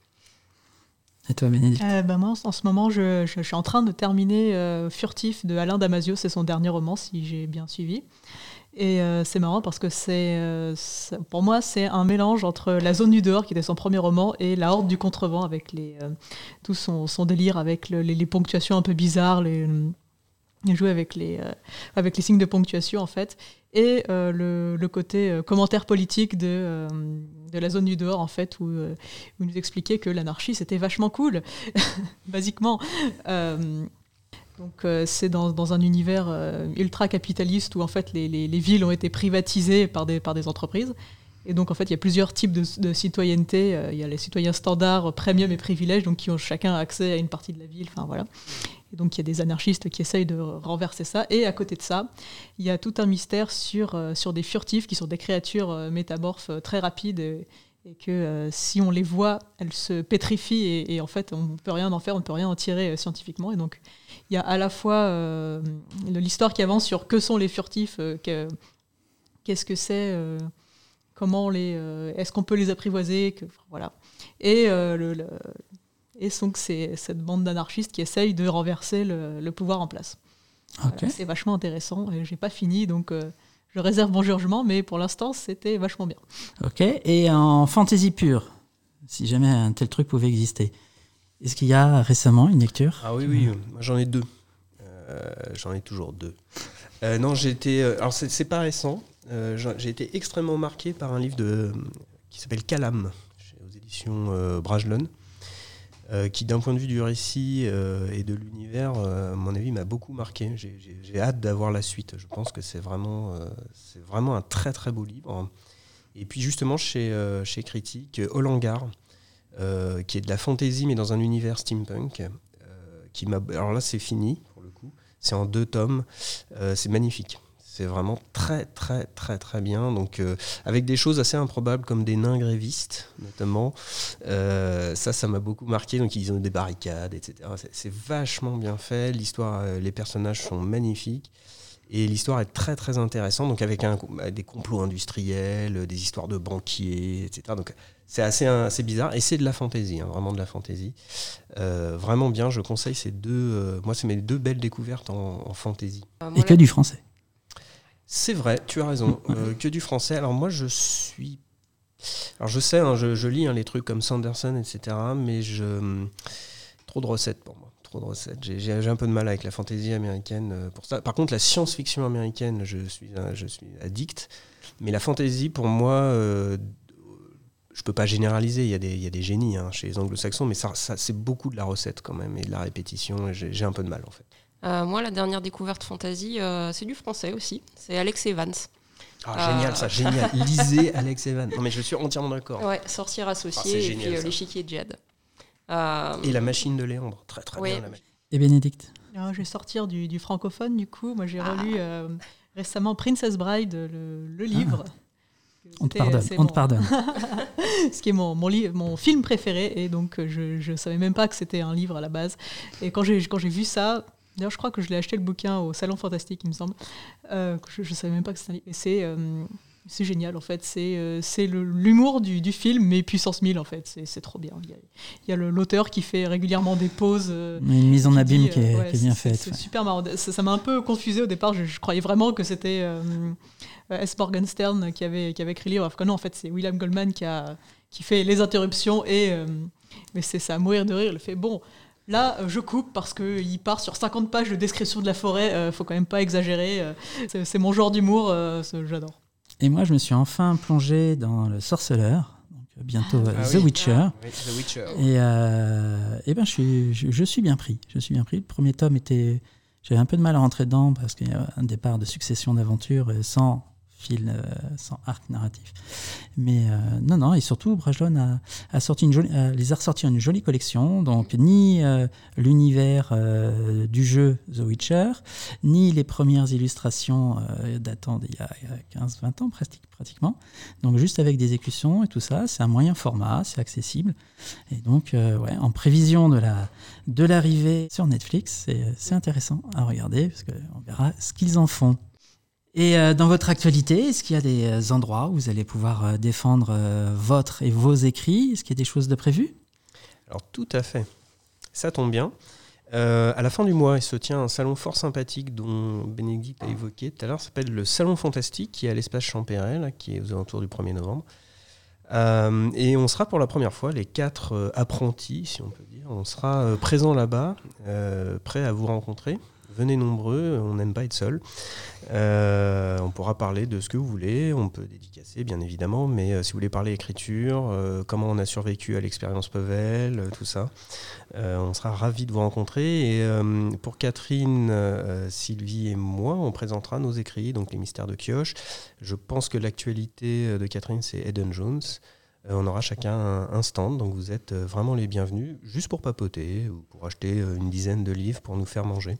Et toi, Bénédicte? euh, bah moi, en ce moment, je, je, je suis en train de terminer euh, Furtif de Alain Damasio. C'est son dernier roman, si j'ai bien suivi. Et euh, c'est marrant parce que c'est, euh, c'est, pour moi, c'est un mélange entre La Zone du dehors, qui était son premier roman, et La Horde du contrevent, avec les, euh, tout son, son délire avec le, les, les ponctuations un peu bizarres, les, les jouer avec les, euh, avec les signes de ponctuation, en fait. Et euh, le, le côté euh, commentaire politique de, euh, de La Zone du dehors, en fait, où, euh, où il nous expliquait que l'anarchie, c'était vachement cool, basiquement. Euh, donc euh, c'est dans, dans un univers euh, ultra-capitaliste où, en fait, les, les, les villes ont été privatisées par des, par des entreprises. Et donc, en fait, il y a plusieurs types de, de citoyenneté. Euh, il y a les citoyens standards, premium et privilèges, donc qui ont chacun accès à une partie de la ville. Enfin, voilà. Et donc, il y a des anarchistes qui essayent de renverser ça. Et à côté de ça, il y a tout un mystère sur, euh, sur des furtifs qui sont des créatures euh, métamorphes euh, très rapides et, et que euh, si on les voit, elles se pétrifient et, et en fait, on ne peut rien en faire, on ne peut rien en tirer euh, scientifiquement. Et donc, il y a à la fois euh, l'histoire qui avance sur que sont les furtifs, euh, que, qu'est-ce que c'est, euh, comment les, euh, est-ce qu'on peut les apprivoiser, que, voilà. Et euh, le, le Et donc, c'est cette bande d'anarchistes qui essaye de renverser le, le pouvoir en place. Okay. Voilà, c'est vachement intéressant. Et je n'ai pas fini, donc euh, je réserve mon jugement, mais pour l'instant, c'était vachement bien. Ok. Et en fantasy pure, si jamais un tel truc pouvait exister, est-ce qu'il y a récemment une lecture? Ah oui, oui, moi j'en ai deux. Euh, j'en ai toujours deux. Euh, non, j'ai été... Euh, alors, c'est, c'est pas récent. Euh, j'ai été extrêmement marqué par un livre de, qui s'appelle Calam, aux éditions euh, Bragelonne. Euh, qui, d'un point de vue du récit euh, et de l'univers, euh, à mon avis, m'a beaucoup marqué. J'ai, j'ai, j'ai hâte d'avoir la suite. Je pense que c'est vraiment, euh, c'est vraiment un très très beau livre. Et puis justement, chez, euh, chez Critique, Hollangar, euh, qui est de la fantasy, mais dans un univers steampunk, euh, qui m'a... Alors là, c'est fini, pour le coup. C'est en deux tomes. Euh, c'est magnifique. C'est vraiment très, très, très, très bien. Donc, euh, avec des choses assez improbables comme des nains grévistes, notamment. Euh, ça, ça m'a beaucoup marqué. Donc, ils ont des barricades, et cetera. C'est, c'est vachement bien fait. L'histoire, euh, les personnages sont magnifiques. Et l'histoire est très, très intéressante. Donc, avec un, des complots industriels, des histoires de banquiers, et cetera. Donc, c'est assez, assez bizarre. Et c'est de la fantaisie, hein, vraiment de la fantaisie. Euh, vraiment bien. Je conseille ces deux. Euh, moi, c'est mes deux belles découvertes en, en fantaisie. Et que du français. C'est vrai, tu as raison, euh, que du français. Alors moi, je suis... Alors je sais, hein, je, je lis hein, les trucs comme Sanderson, et cetera, mais je... Trop de recettes pour moi, trop de recettes. J'ai, j'ai, j'ai un peu de mal avec la fantaisie américaine euh, pour ça. Par contre, la science-fiction américaine, je suis, euh, je suis addict. Mais la fantaisie, pour moi, euh, je peux pas généraliser. Il y a des, il y a des génies hein, chez les anglo-saxons, mais ça, ça, c'est beaucoup de la recette quand même, et de la répétition, et j'ai, j'ai un peu de mal en fait. Euh, moi, la dernière découverte fantasy, euh, c'est du français aussi. C'est Alex Evans. Ah, euh... génial, ça, génial. Lisez Alex Evans. Non, mais je suis entièrement d'accord. Ouais, Sorcière associée, ah, et génial, puis euh, L'échiquier de Jade. Euh... Et La machine de Léandre. Très, très ouais. bien. La machine. Et Bénédicte? Alors, je vais sortir du, du francophone, du coup. Moi, j'ai ah. relu euh, récemment Princess Bride, le, le livre. Ah. On te pardonne, on mon... te pardonne. Ce qui est mon, mon, li- mon film préféré. Et donc, je ne savais même pas que c'était un livre à la base. Et quand j'ai, quand j'ai vu ça... D'ailleurs, je crois que je l'ai acheté le bouquin au Salon Fantastique, il me semble. Euh, je ne savais même pas que c'était un livre. Et c'est, euh, C'est génial en fait, c'est, euh, c'est le, l'humour du, du film, mais puissance mille en fait, c'est, c'est trop bien. Il y a, il y a le, l'auteur qui fait régulièrement des pauses. Euh, Une mise en abîme dit, qui, est, euh, ouais, qui est bien c'est, faite. C'est ouais. super marrant. Ça, ça m'a un peu confusé au départ, je, je croyais vraiment que c'était euh, S. Morgenstern qui avait, qui avait écrit le livre, alors que non, en fait c'est William Goldman qui, a, qui fait les interruptions, et, euh, mais c'est ça à mourir de rire, il fait bon... Là, je coupe parce qu'il part sur cinquante pages de description de la forêt. Euh, faut quand même pas exagérer. Euh, c'est, c'est mon genre d'humour. Euh, j'adore. Et moi, je me suis enfin plongé dans Le Sorceleur. Donc, bientôt ah, The oui. Witcher. Ah, oui, The Witcher. Et, euh, et ben, je suis, je, je suis bien pris. Je suis bien pris. Le premier tome était... J'avais un peu de mal à rentrer dedans parce qu'il y a un départ de succession d'aventures sans... fil euh, sans arc narratif. Mais euh, non, non, et surtout, Brajlon a, a sorti une jolie, euh, les a ressortis en une jolie collection, donc ni euh, l'univers euh, du jeu The Witcher, ni les premières illustrations euh, datant d'il y a quinze vingt ans presque, pratiquement, donc juste avec des écussons et tout ça, c'est un moyen format, c'est accessible, et donc euh, ouais, en prévision de, la, de l'arrivée sur Netflix, c'est, c'est intéressant à regarder, parce qu'on verra ce qu'ils en font. Et euh, dans votre actualité, est-ce qu'il y a des euh, endroits où vous allez pouvoir euh, défendre euh, votre et vos écrits ? Est-ce qu'il y a des choses de prévues ? Alors tout à fait. Ça tombe bien. Euh, à la fin du mois, il se tient un salon fort sympathique dont Bénédicte a évoqué tout à l'heure. Ça s'appelle le Salon Fantastique, qui est à l'espace Champéret, là, qui est aux alentours du premier novembre. Euh, et on sera pour la première fois les quatre euh, apprentis, si on peut dire. On sera euh, présents là-bas, euh, prêts à vous rencontrer. Venez nombreux, on n'aime pas être seul. Euh, on pourra parler de ce que vous voulez, on peut dédicacer bien évidemment, mais euh, si vous voulez parler écriture, euh, comment on a survécu à l'expérience Pevel, euh, tout ça, euh, on sera ravis de vous rencontrer. Et euh, pour Catherine, euh, Sylvie et moi, on présentera nos écrits, donc les mystères de Kioche. Je pense que l'actualité de Catherine, c'est Eden Jones. Euh, on aura chacun un, un stand, donc vous êtes vraiment les bienvenus, juste pour papoter ou pour acheter une dizaine de livres pour nous faire manger.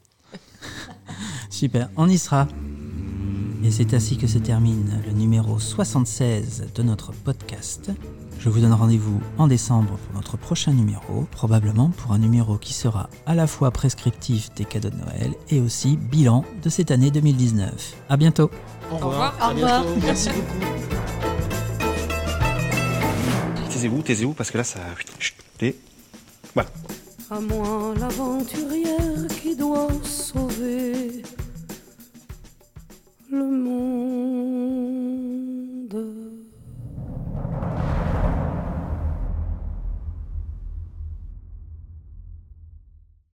Super, on y sera. Et c'est ainsi que se termine le numéro soixante-seize de notre podcast. Je vous donne rendez-vous en décembre pour notre prochain numéro, probablement pour un numéro qui sera à la fois prescriptif des cadeaux de Noël et aussi bilan de cette année deux mille dix-neuf. À bientôt. Au revoir. Au revoir. Merci beaucoup. Taisez-vous, taisez-vous, parce que là, ça... Chut, et... Voilà. À moi l'aventurière qui doit sauver le monde.